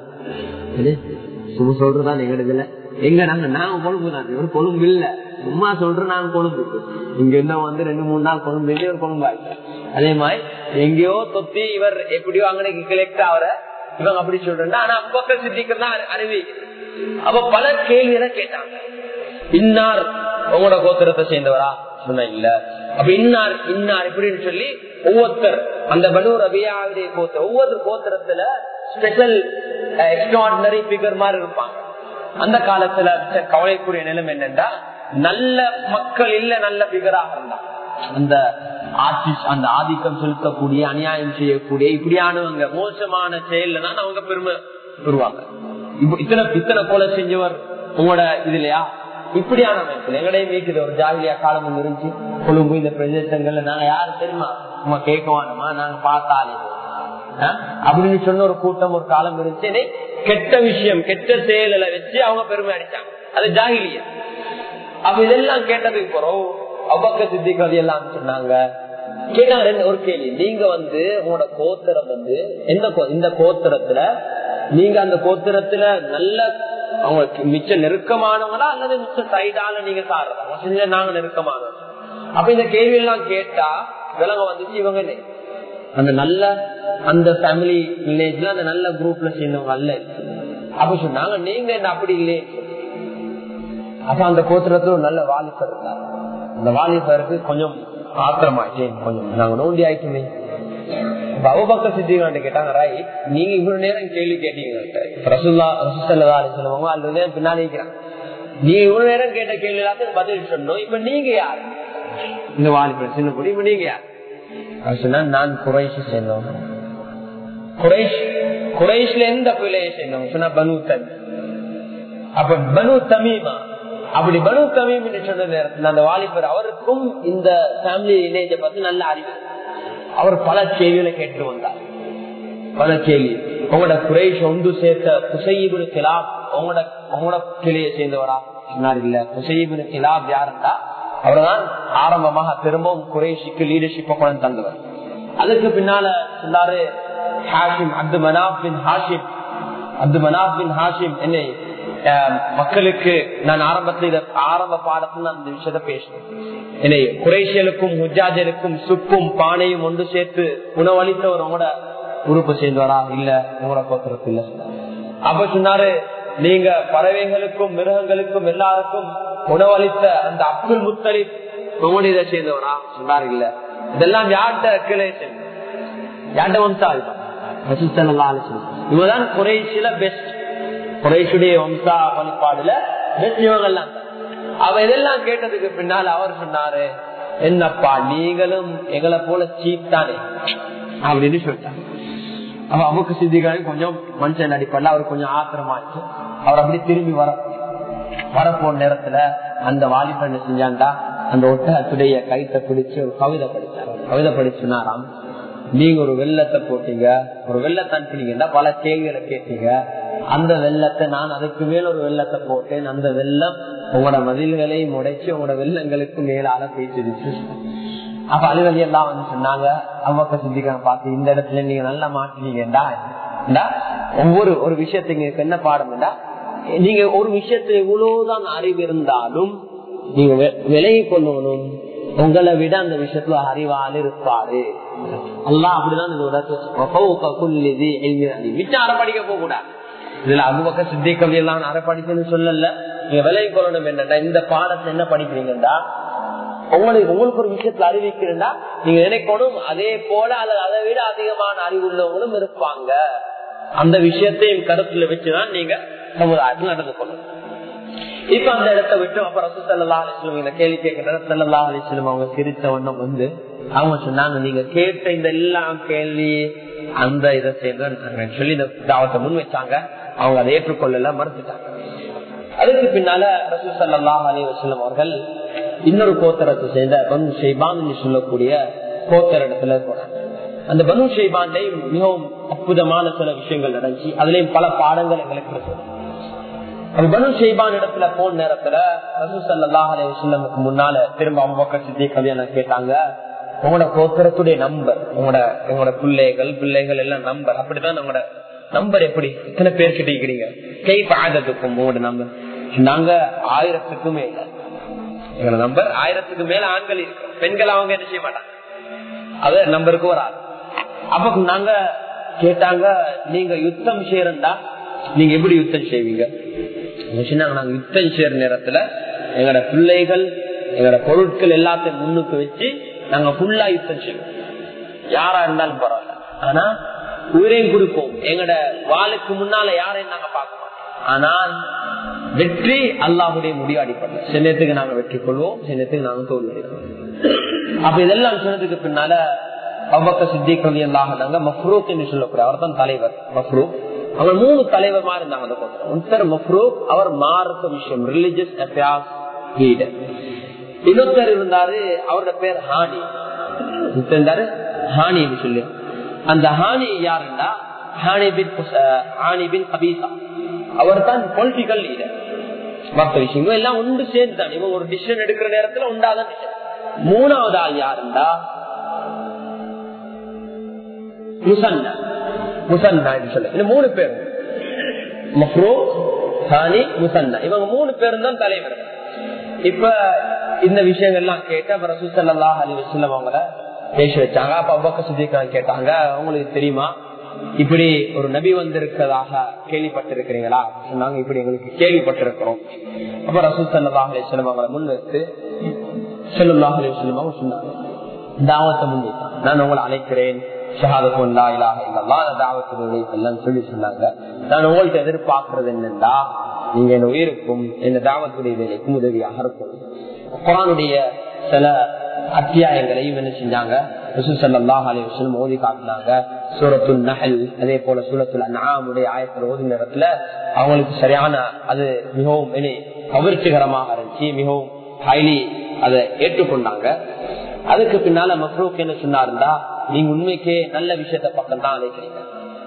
சும்மா சொல்றதான் எங்க இதுல எங்க நாங்க நாங்க கொழும்பு தான், ஒரு கொழும்பு இல்ல சும்மா சொல்றோம் நாங்க கொழும்பு. இங்க இருந்தா வந்து ரெண்டு மூணு நாள் கொழும்பு ஒரு கொழும்பு ஆயிடுச்சு. அதே மாதிரி எங்கேயோ தொத்தி இவர் எப்படியோ அங்கனைக்கு கிளெக்ட் ஆகிற இவங்க அப்படி சொல்றேன். ஆனா அபூபக்கர் சித்திக் தான் அறிவி. அப்ப பல கேள்விகளை கேட்டாங்க. இன்னார் உங்களோட கோத்திரத்தை சேர்ந்தவரா சொன்ன இல்ல. அப்ப இன்னார் இன்னார் இப்படின்னு சொல்லி ஒவ்வொருத்தர் அந்த பனு ரபியாவுடைய கோத்திரம் ஒவ்வொரு கோத்திரத்துல ஸ்பெஷல் எக்ஸ்ட்ராடினரி பிகர் மாதிரி இருப்பாங்க. அந்த காலத்துல கவலைக்குரிய நிலைமை என்னன்னா, நல்ல மக்கள் இல்ல நல்ல பிகராக இருந்தா அந்த ஆட்சி அந்த ஆதிக்கம் செலுத்தக்கூடிய அநியாயம் செய்யக்கூடிய இப்படியானவங்க மோசமான செயல்ல தான் அவங்க பெருமை பெறுவாங்க. இத்தனை இத்தனை கொலை செஞ்சவர் உங்களோட இதுலயா இப்படியான அமைப்பு எங்கடையும் வீக்குது. ஒரு ஜாகிலியா காலமும் இருந்துச்சு கொழும்பு இந்த பிரதேசங்கள்ல. நாங்க யாரு தெரியுமா நம்ம கேட்க வேணுமா, நாங்க பார்த்தாலே அப்படின்னு சொன்ன ஒரு கூட்டம் ஒரு காலம் இருந்துச்சு. கெட்ட விஷயம் கெட்ட செயலை வச்சு அவங்க பெருமை அடிச்சாங்க, அது ஜாகிலியா. அப்ப இதெல்லாம் கேட்டதுக்கு போறோம் அபூபக்கர் சித்திக் ரலியல்லாஹு சொன்னாங்க. கேட்டாங்க ஒரு கேள்வி, நீங்க வந்து உங்களோட கோத்திரம் வந்து எந்த இந்த கோத்திரத்துல நீங்க அந்த கோத்திரத்துல நல்ல அவங்களுக்கு மிச்ச நெருக்கமானவங்களா அல்லது மிச்ச சைடால நீங்க சாடுறதா? நாங்க நெருக்கமானவங்க. அப்ப இந்த கேள்வி எல்லாம் கேட்டா விலங்க வந்துச்சு, இவங்க அந்த நல்ல அந்த ஃபேமிலி வில்லேஜ்ல அந்த நல்ல குரூப்ல சேர்ந்தவங்க அல்ல. அப்ப சொன்னாங்க, நீங்க என்ன அப்படி இல்லையே. அப்ப அந்த கோத்திரத்துல ஒரு நல்ல வாலிபர் இருந்தார். அந்த வாலிபருக்கு கொஞ்சம் ஆத்திரமாயிட்டேன், கொஞ்சம் நாங்க நோண்டி ஆயிட்டுமே. அபூபக்கர் சித்திக் கேட்டாங்க, ராய் நீங்க இவ்வளவு நேரம் கேள்வி கேட்டீங்க, ரசூலுல்லாஹ் ரசூலுல்லாஹி அலைஹி வஸல்லம் அல்லது பின்னாடி இருக்கிறாங்க, நீங்க இவ்வளவு நேரம் கேட்ட கேள்வி எல்லாத்துக்கும் பதில் சொன்னோம், இப்ப நீங்க யாரு? இந்த வாலிபர் சின்ன பொடி, இப்ப நீங்க யாரு? சொன்னா நான் குறைஷ் சேர்ந்தவங்க. குறைஷ் குறைஷ்ல எந்த பிள்ளையை சேர்ந்தவங்க சொன்னா பனு தமீம். அப்ப பனு தமீமா, அப்படி பனு தமீம் சொன்ன நேரத்தில் அந்த வாலிபர் அவருக்கும் இந்த ஃபேமிலி இணைஞ்ச பத்தி நல்ல அறிவு. அவர் பல கேள்விகளை கேட்டு வந்தார், பல கேள்வி. உங்களோட குறைஷ் ஒன்று சேர்த்த குசையிபுல் கிலாப் உங்களோட உங்களோட கிளையை சேர்ந்தவரா? சொன்னார் இல்ல. குசையிபுல் கிலாப் யாருந்தா அவர்தான் ஆரம்பமாக திரும்பவும் குறைஷிக்கு லீடர்ஷிப் கொண்டு தந்தவர். அதுக்கு பின்னால சொன்னாரு ஹாஷிம், அப்து மனாப் பின் ஹாஷிம். அப்து மனாப் பின் ஹாஷிம் என்னை மக்களுக்கு நான் ஆரம்பத்தில் ஆரம்ப பாடத்தில் அந்த விஷயத்த பேசினேன். என்னை குறைஷியலுக்கும் ஹுஜாஜலுக்கும் சுப்பும் பானையும் ஒன்று சேர்த்து உணவளித்தவர் உங்களோட உறுப்பு சேர்ந்தவரா? இல்ல, உங்களோட கோத்திரத்து இல்ல. அப்ப சொன்னாரு நீங்க பறவைகளுக்கும் மிருகங்களுக்கும் எல்லாருக்கும் உணவளித்த அந்த அப்துல் முத்தலிப் உங்களுடைய இதை சேர்ந்தவரா? சொன்னார் இல்ல. இதெல்லாம் யார்கிட்ட கிளை சேர்ந்த யார்கிட்ட வம்சா? இவதான் குறைஷில பெஸ்ட், குறைஷுடைய வம்சா வழிபாடுல பெஸ்ட் இவங்கெல்லாம். அவ இதெல்லாம் கேட்டதுக்கு பின்னால் அவர் சொன்னாரு, என்னப்பா நீங்களும் எங்களை போல சீப் தானே அப்படின்னு சொல்லிட்டாங்க. அவ அமுக்கு சித்திகாரி கொஞ்சம் மனுஷன் அடிப்படல அவர் கொஞ்சம் ஆத்திரமாச்சு. அவர் அப்படி திரும்பி வர வரப்போன நேரத்துல அந்த வாலிபர் என்ன செஞ்சாண்டா அந்த ஒட்டகத்துடைய கைத்தை பிடிச்சு ஒரு கவிதை படிச்சார். கவிதை படிச்சுனாராம், நீங்க ஒரு வெள்ளத்தை போட்டீங்க, ஒரு வெள்ளத்தை அனுப்பினீங்கன்னா பல கேள்விகளை கேட்டீங்க, அந்த வெள்ளத்தை நான் அதுக்கு மேல ஒரு வெள்ளத்தை போட்டேன், அந்த வெள்ளம் உங்களோட மதில்களையும் உடைச்சு உங்களோட வெள்ளங்களுக்கு மேலால பேசிடுச்சு. அப்ப அலுவலி எல்லாம் வந்து சொன்னாங்க, அவ்வக்க சிந்திக்க பார்த்து இந்த இடத்துல நீங்க நல்லா மாட்டினீங்கடா. ஒவ்வொரு ஒரு விஷயத்துக்கு என்ன பாடம்டா, நீங்க ஒரு விஷயத்துல இவ்வளவுதான் அறிவு இருந்தாலும் நீங்க விலகி கொள்ளணும், உங்களை விட அந்த விஷயத்துல அறிவாள் இருப்பாரு. அல்லாஹ் அப்படிதான் விட்டு அரை படிக்க போக கூடாது. இதுல அபூபக்க சித்திக் கவி எல்லாம் அரை படிக்கணும்னு சொல்லல, நீங்க விலகி கொள்ளணும். என்னடா இந்த பாடத்தை என்ன படிக்கிறீங்கடா, உங்களுக்கு உங்களுக்கு ஒரு விஷயத்துல அறிவிக்கிறா நீங்க நினைக்கணும் அதே போல அல்லது அதை விட அதிகமான அறிவு உள்ளவங்களும் இருப்பாங்க. அந்த விஷயத்தையும் கருத்துல வச்சுதான் நீங்க சமுதாயத்தில் நடந்து கொள்ளணும். இப்ப அந்த இடத்தை விட்டு அப்புறம் ஸல்லல்லாஹு அலைஹி வஸல்லம் கேள்வி கேட்கிற ஸல்லல்லாஹு அலைஹி வஸல்லம் அவங்க சிரித்த ஒண்ணும் வந்து அவங்க சொன்னாங்க, நீங்க கேட்ட இந்த எல்லாம் கேள்வி அந்த இதை சேர்ந்து சொல்லி இந்த தாவத்தை முன் வச்சாங்க. அவங்க அதை ஏற்றுக்கொள்ள மறுத்துட்டாங்க. அதுக்கு பின்னால ரசூல் ஸல்லல்லாஹு அலைஹி வஸல்லம் அவர்கள் இன்னொரு கோத்தரத்தை சேர்ந்த பனு ஷைபான் என்று சொல்லக்கூடிய கோத்தர இடத்துல போனாங்க. அந்த பனு ஷைபான்ல மிகவும் அற்புதமான சில விஷயங்கள் நடந்துச்சு. அதுலயும் பல பாடங்கள் எங்களுக்கு இருக்கு. பனு ஷைபான் இடத்துல போன நேரத்துல ரசூல் ஸல்லல்லாஹு அலைஹி வஸல்லமுக்கு முன்னால திரும்ப அபூபக்கர் சித்திக் கல்யாணம் கேட்டாங்க, உங்களோட கோத்திரத்துடைய நம்பர், உங்களோட உங்களோட பிள்ளைகள் பிள்ளைகள் எல்லாம் நம்பர் அப்படிதான். உங்களோட நம்பர் எப்படி, எத்தனை பேர் கிட்ட இருக்கிறீங்க, கை பாதத்துக்கும் உங்களோட நம்பர்? நாங்க ஆயிரத்துக்குமே இல்லை, எங்களோட நம்பர் ஆயிரத்துக்கு மேல ஆண்கள் இருக்கு, பெண்கள் அவங்க என்ன செய்ய மாட்டாங்க, அது நம்பருக்கு ஒரு ஆள். அப்ப நாங்க கேட்டாங்க, நீங்க யுத்தம் செய்யறா நீங்க எப்படி யுத்தம் செய்வீங்க? நாங்க யுத்தம் செய்யற நேரத்துல எங்களோட பிள்ளைகள் எங்களோட பொருட்கள் எல்லாத்தையும் முன்னுக்கு வச்சு நாங்க ஃபுல்லா யுத்தம் செய்வோம், யாரா இருந்தாலும் பரவாயில்ல, ஆனா உயிரையும் கொடுப்போம். எங்களோட வாளுக்கு முன்னால யாரையும் நாங்க பார்க்க மாட்டோம். ஆனால் வெற்றி அல்லாஹ்வுடைய முடிவு அடிப்படை. சின்னத்துக்கு நாங்க வெற்றி கொள்வோம், சின்னத்துக்கு நாங்க தோல்வி அடைவோம். அப்ப இதெல்லாம் சொன்னதுக்கு பின்னால அபூபக்கர் சித்திக் ரலியல்லாஹு அன்ஹு மஃப்ரூக் என்று சொல்லக்கூடிய அவர் தான் தலைவர். மஃப்ரூக் அவர் மூணு தலைவர் மாதிரி இருந்தாங்க. அந்த ஒருத்தர் மஃப்ரூக், அவர் மார்க்க விஷயம் ரிலிஜியஸ் அஃபேர்ஸ் லீடர். இன்னொருத்தர் இருந்தாரு, அவரோட பேர் ஹானி இருந்தாரு, ஹானி என்று சொல்லி. அந்த ஹானி யாருன்னா ஹானி பின் ஹானி பின் கபீசா, அவர் தான் பொலிட்டிக்கல் லீடர். மற்ற விஷயங்கள் எல்லாம் ஒன்று சேர்ந்து தான் இவங்க ஒரு டிசிஷன் எடுக்கிற நேரத்துல உண்டாதான். மூணாவது ஆள் யாருண்டா முசன்னா. முசன்னா என்று சொல்லி இந்த மூணு பேர் மஃப்ரூக், ஹானி, முசன்னா, இவங்க மூணு பேரும் தான் தலைவர். இப்ப இந்த விஷயங்கள்லாம் கேட்ட ரசூல் ஸல்லல்லாஹு அலைஹி வஸல்லம் அவங்கள பேச வச்சாங்க. அப்ப அபூபக்கர் சித்திக் கேட்டாங்க, உங்களுக்கு தெரியுமா இப்படி ஒரு நபி வந்திருக்கிறதாக கேள்விப்பட்டிருக்கிறீங்களா சொன்னாங்க. இப்படி எங்களுக்கு கேள்விப்பட்டிருக்கிறோம். அப்ப ரசூல் ஸல்லல்லாஹு அலைஹி வஸல்லம் அவங்களை முன்னிறுத்து ஸல்லல்லாஹு அலைஹி வஸல்லம் அவங்க சொன்னாங்க, தாவத்தை முன்னிட்டான், நான் உங்களை அழைக்கிறேன், ஷஹாதத்து லா இலாஹ இல்லல்லாஹ் தாவத்துடைய எல்லாம் சொல்லி சொன்னாங்க. நான் உங்கள்ட்ட எதிர்பார்க்கிறது என்னன்னா, நீங்க என் உயிருக்கும் என் தாவத்துடைய வேலைக்கும் உதவியாக இருக்கும். குர்ஆனுடைய சில அத்தியாயங்களையும் என்ன செஞ்சாங்க, ரசூல் ஸல்லல்லாஹு அலைஹி வஸல்லம் ஓதி காட்டினாங்க. சூரத்துல் நஹல், அதே போல சூரத்துல் அன்ஆமுடைய ஆயத்தில் ஓதி நேரத்துல அவங்களுக்கு சரியான அது மிகவும் கவர்ச்சிகரமாக இருந்துச்சு, மிகவும் ஹைலி அதை ஏற்றுக்கொண்டாங்க. அதுக்கு பின்னால மஃப்ரூக் என்ன சொன்னாருந்தா, நீங்க உண்மைக்கே நல்ல விஷயத்த பக்கம் தான் அழைக்கிறீங்க,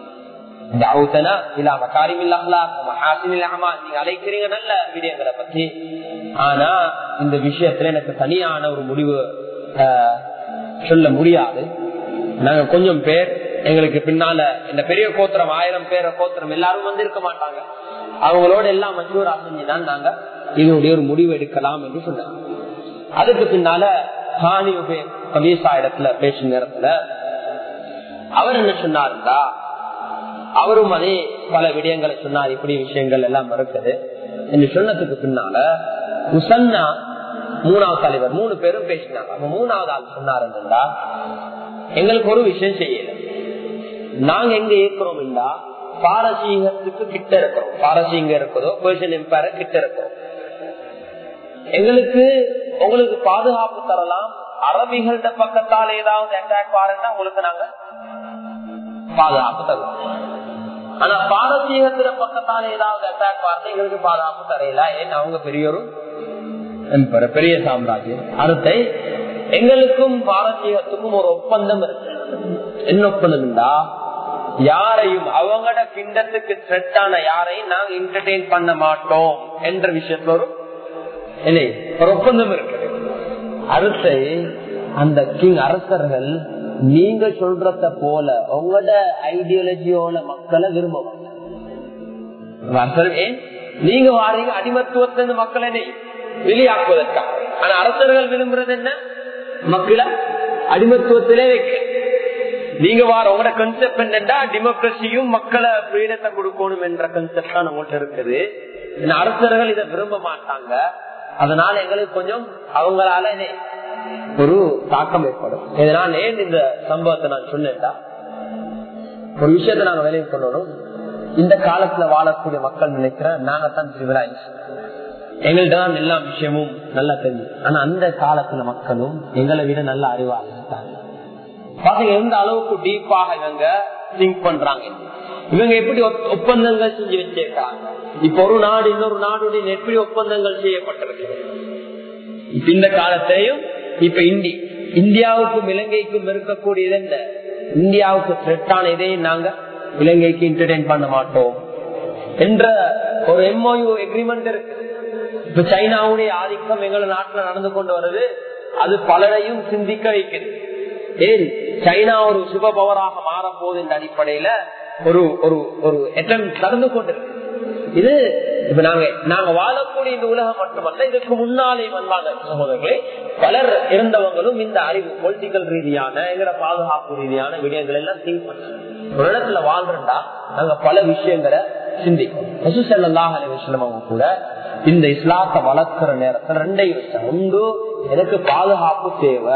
நீங்க அழைக்கிறீங்க நல்ல விடயங்களை பத்தி. ஆனா இந்த விஷயத்துல எனக்கு தனியான ஒரு முடிவு சொல்ல முடியாது. நாங்க கொஞ்சம் பேர் எங்களுக்கு பின்னால இந்த பெரிய கோத்திரம், ஆயிரம் பேர கோத்திரம் எல்லாரும் வந்து இருக்க மாட்டாங்க, அவங்களோட எல்லாம் மஞ்சூரா செஞ்சுதான் நாங்க இதனுடைய ஒரு முடிவு எடுக்கலாம் என்று சொன்னாங்க. அதுக்கு பின்னால கபீசா இடத்துல பேசும் நேரத்துல அவர் என்ன சொன்னாருந்தா, அவரும் அதே பல விடயங்களை சொன்னார், இப்படி விஷயங்கள் எல்லாம் இருக்குது என்று சொன்னதுக்கு பின்னால முசன்னா மூணாவது தலைவர் மூணு பேரும் பேசினாங்க. அவங்க மூணாவது ஆள் சொன்னாருந்தா, எங்களுக்கு ஒரு விஷயம் செய்யல, நாங்க எங்க இருக்கிறோம் இல்லா பாரசீகத்துக்கு கிட்ட இருக்கிறோம், பாரசீக இருக்கிறதோ பெர்ஷியன் எம்பையர் கிட்ட இருக்கிறோம், எங்களுக்கு உங்களுக்கு பாதுகாப்பு தரலாம், அரபிகள பக்கத்தால் ஏதாவது அட்டாக் பாருன்னா உங்களுக்கு நாங்க பாதுகாப்பு தரலாம், ஆனா பாரசீகத்தில பக்கத்தால் ஏதாவது அட்டாக் பார்த்து எங்களுக்கு பாதுகாப்பு தரையில, ஏன் அவங்க பெரிய ஒரு பெரிய சாம்ராஜ்யம். அடுத்த எங்களுக்கும் பாரசீகத்துக்கும் ஒரு ஒப்பந்தம் இருக்கு. என்ன ஒப்பந்தம்டா, யாரையும் அவங்களோட கிண்டத்துக்கு த்ரெட்டான யாரையும் நாங்க என்டர்டெயின் பண்ண மாட்டோம் என்ற விஷயத்துல ஒரு ஒரு ஒப்பந்தம் இருக்குது. அடுத்து அந்த கிங் அரசர்கள் நீங்க சொல்றத போல உங்களோட ஐடியாலஜியோட மக்களை விரும்புவாங்க. நீங்க வாரீங்க அடிமத்துவத்திலிருந்து மக்களை வெளியாக்குவதற்காக, ஆனா அரசர்கள் விரும்புறது என்ன, மக்களை அடிமத்துவத்திலே வைக்க. நீங்க வார உங்களோட கன்செப்ட் என்னன்னா டெமோக்ரஸியும் மக்களை ஃப்ரீடத்தை கொடுக்கணும் என்ற கன்செப்ட் தான் உங்கள்கிட்ட இருக்குது. அரசர்கள் இதை விரும்ப மாட்டாங்க, அதனால எங்களுக்கு கொஞ்சம் அவங்களால ஒரு தாக்கம் ஏற்படும். இதனால ஏன் இந்த சம்பவத்தை நான் சொன்னேன்டா, ஒரு விஷயத்த நாங்க வேலையை பண்ணணும். இந்த காலத்துல வாழக்கூடிய மக்கள் நினைக்கிறேன் நாங்க தான் சிவிலைஸ், எங்கள்கிட்ட தான் எல்லா விஷயமும் நல்லா தெரியும். ஆனா அந்த காலத்துல மக்களும் எங்களை விட நல்ல அறிவாக இருந்தாங்க. பாத்தீங்க எந்த அளவுக்கு டீப்பாக இவங்க திங்க் பண்றாங்க, இவங்க எப்படி ஒப்பந்தங்கள் செஞ்சு வச்சிருக்காங்க. இப்ப ஒரு நாடு இன்னொரு நாடுடைய எப்படி ஒப்பந்தங்கள் செய்யப்பட்டிருக்கு. இப்ப இந்த காலத்தையும் இப்ப இந்தி இந்தியாவுக்கும் இலங்கைக்கும் இருக்கக்கூடியது என்ன, இந்தியாவுக்கு த்ரெட்டான இதையும் நாங்க இலங்கைக்கு இன்டர்டெயின் பண்ண மாட்டோம் என்ற ஒரு எம்ஓயு எக்ரிமெண்ட் இருக்கு. இப்ப சைனாவுடைய ஆதிக்கம் எங்கள நாட்டுல நடந்து கொண்டு வருது, அது பலரையும் சிந்திக்க வைக்குது. ஏன் சைனா ஒரு சுப பவராக மாறப்போது என்ற அடிப்படையில ஒரு ஒரு அட்டெம்ப்ட் நடந்து கொண்டிருக்கு. இது இப்ப நாங்க நாங்க வாழக்கூடிய இந்த உலகம் மட்டுமல்ல, இதுக்கு முன்னாலே வந்தாங்க சகோதரர்களே, பலர் இருந்தவங்களும் இந்த அறிவு பொலிட்டிக்கல் ரீதியான எங்கட பாதுகாப்பு ரீதியான விடயங்கள் எல்லாம் திங்க் பண்ண ஒரு இடத்துல வாழ்றா நாங்க பல விஷயங்களை சிந்திக்கும். ரசூல் ஸல்லல்லாஹு அலைஹி வஸல்லம் அவங்க கூட இந்த இஸ்லாத்தை வளர்க்கிற நேரத்தில் ரெண்டை விஷயம் உண்டு, எனக்கு பாதுகாப்பு தேவை.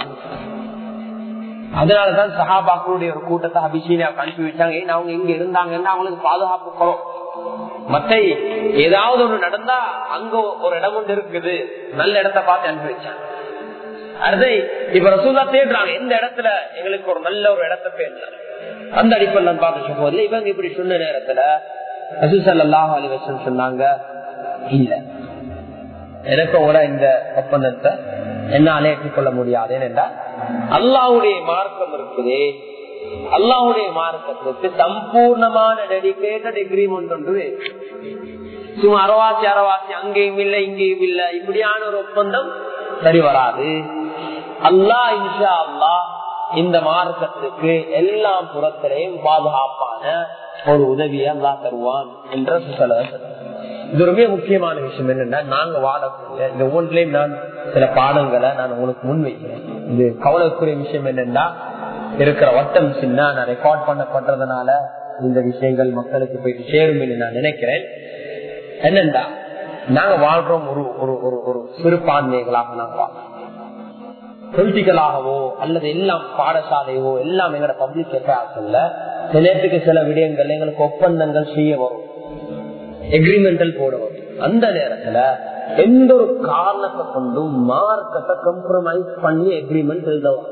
அதனாலதான் சஹாபாக்களுடைய ஒரு கூட்டத்தை அபிஷேகா அனுப்பி வச்சாங்க. ஏன்னா அவங்க இங்க இருந்தாங்கன்னா அவங்களுக்கு பாதுகாப்பு குறம். மற்ற ஏதாவது ஒண்ணு நடந்தா அங்க ஒரு இடம் ஒன்று இருக்குது, நல்ல இடத்த பார்த்து அனுப்பி வச்சாங்க. அடுத்து இப்ப ரசூலா தேடுறாங்க எந்த இடத்துல எங்களுக்கு ஒரு நல்ல ஒரு இடத்த பேர். அந்த அடிப்படையில் பார்த்து போது இவங்க இப்படி சொன்ன நேரத்துல ரசூல் ஸல்லல்லாஹு அலைஹி வஸல்லம் சொன்னாங்க, இல்ல எனக்கு கூட இந்த ஒப்பந்தத்தை என்னாலே ஏற்றுக்கொள்ள முடியாது. ஏனென்றா அல்லாஹ்வுடைய மார்க்கம் இருக்குதே, அல்லாஹ்வுடைய மார்க்கத்துக்கு சம்பூர்ணமான டெடிகேட்டட் எக்ரிமெண்ட் ஒன்று. சும்மா அரவாசி அரவாசி அங்கேயும் இல்லை இங்கேயும் இல்லை இப்படியான ஒரு ஒப்பந்தம் சரி வராது. அல்லாஹ் இன்ஷா அல்லாஹ் இந்த மார்க்கத்துக்கு எல்லா புறத்திலையும் பாதுகாப்பான ஒரு உதவியை அல்லாஹ் தருவான் என்ற சொல்ல. இது ரொம்ப முக்கியமான விஷயம் என்னன்னா, நாங்க வாழக்கூடிய இந்த ஒவ்வொன்றிலையும் நான் சில பாடங்களை நான் உங்களுக்கு முன்வைக்கிறேன். இது கவலைக்குரிய விஷயம் என்னன்னா, இருக்கிற வட்டம் சின்ன நான் ரெக்கார்ட் பண்ணப்படுறதுனால இந்த விஷயங்கள் மக்களுக்கு போயிட்டு சேரும் என்று நான் நினைக்கிறேன். என்னண்டா நாங்க வாழ்றோம் ஒரு ஒரு ஒரு சிறுபான்மைகளாக நாங்க வாழ்றோம். பொலிட்டிக்கலாகவோ அல்லது எல்லாம் பாடசாலையோ எல்லாம் எங்களோட பப்ளிக் அஃபேர்ஸ்ல சில நேரத்துக்கு சில விடயங்கள் எங்களுக்கு ஒப்பந்தங்கள் செய்ய வரும், எக்ரிமெண்டல் போட வரும். அந்த நேரத்துல எந்த ஒரு காரணத்தை கொண்டும் மார்க்கத்தை கம்ப்ரமைஸ் பண்ணி எக்ரிமெண்ட் எழுதவான்,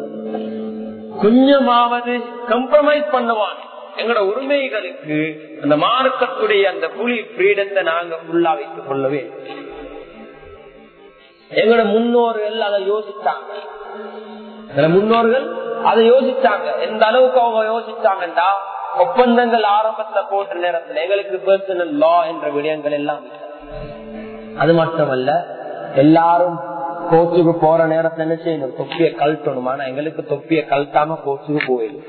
கொஞ்சமாவது கம்ப்ரமைஸ் பண்ணுவான். எங்களோட உரிமைகளுக்கு அந்த மார்க்கத்துடைய அந்த புலி ஃப்ரீடத்தை நாங்க ஃபுல்லா வைத்துக் கொள்ளவே. எங்களோட முன்னோர்கள் அதை யோசிச்சாங்க, எங்களோட முன்னோர்கள் அதை யோசிச்சாங்க. எந்த அளவுக்கு அவங்க யோசிச்சாங்கன்னா ஒப்பந்தங்கள் ஆரம்பத்துல போட்ட நேரத்துல எங்களுக்கு பர்சனல் லா என்ற விடயங்கள் எல்லாம். அது மட்டுமல்ல, எல்லாரும் கோச்சுக்கு போற நேரத்துல என்ன செய்யணும், தொப்பிய கழட்டணும். ஆனா எங்களுக்கு தொப்பிய கழட்டாம கோச்சுக்கு போயிடும்.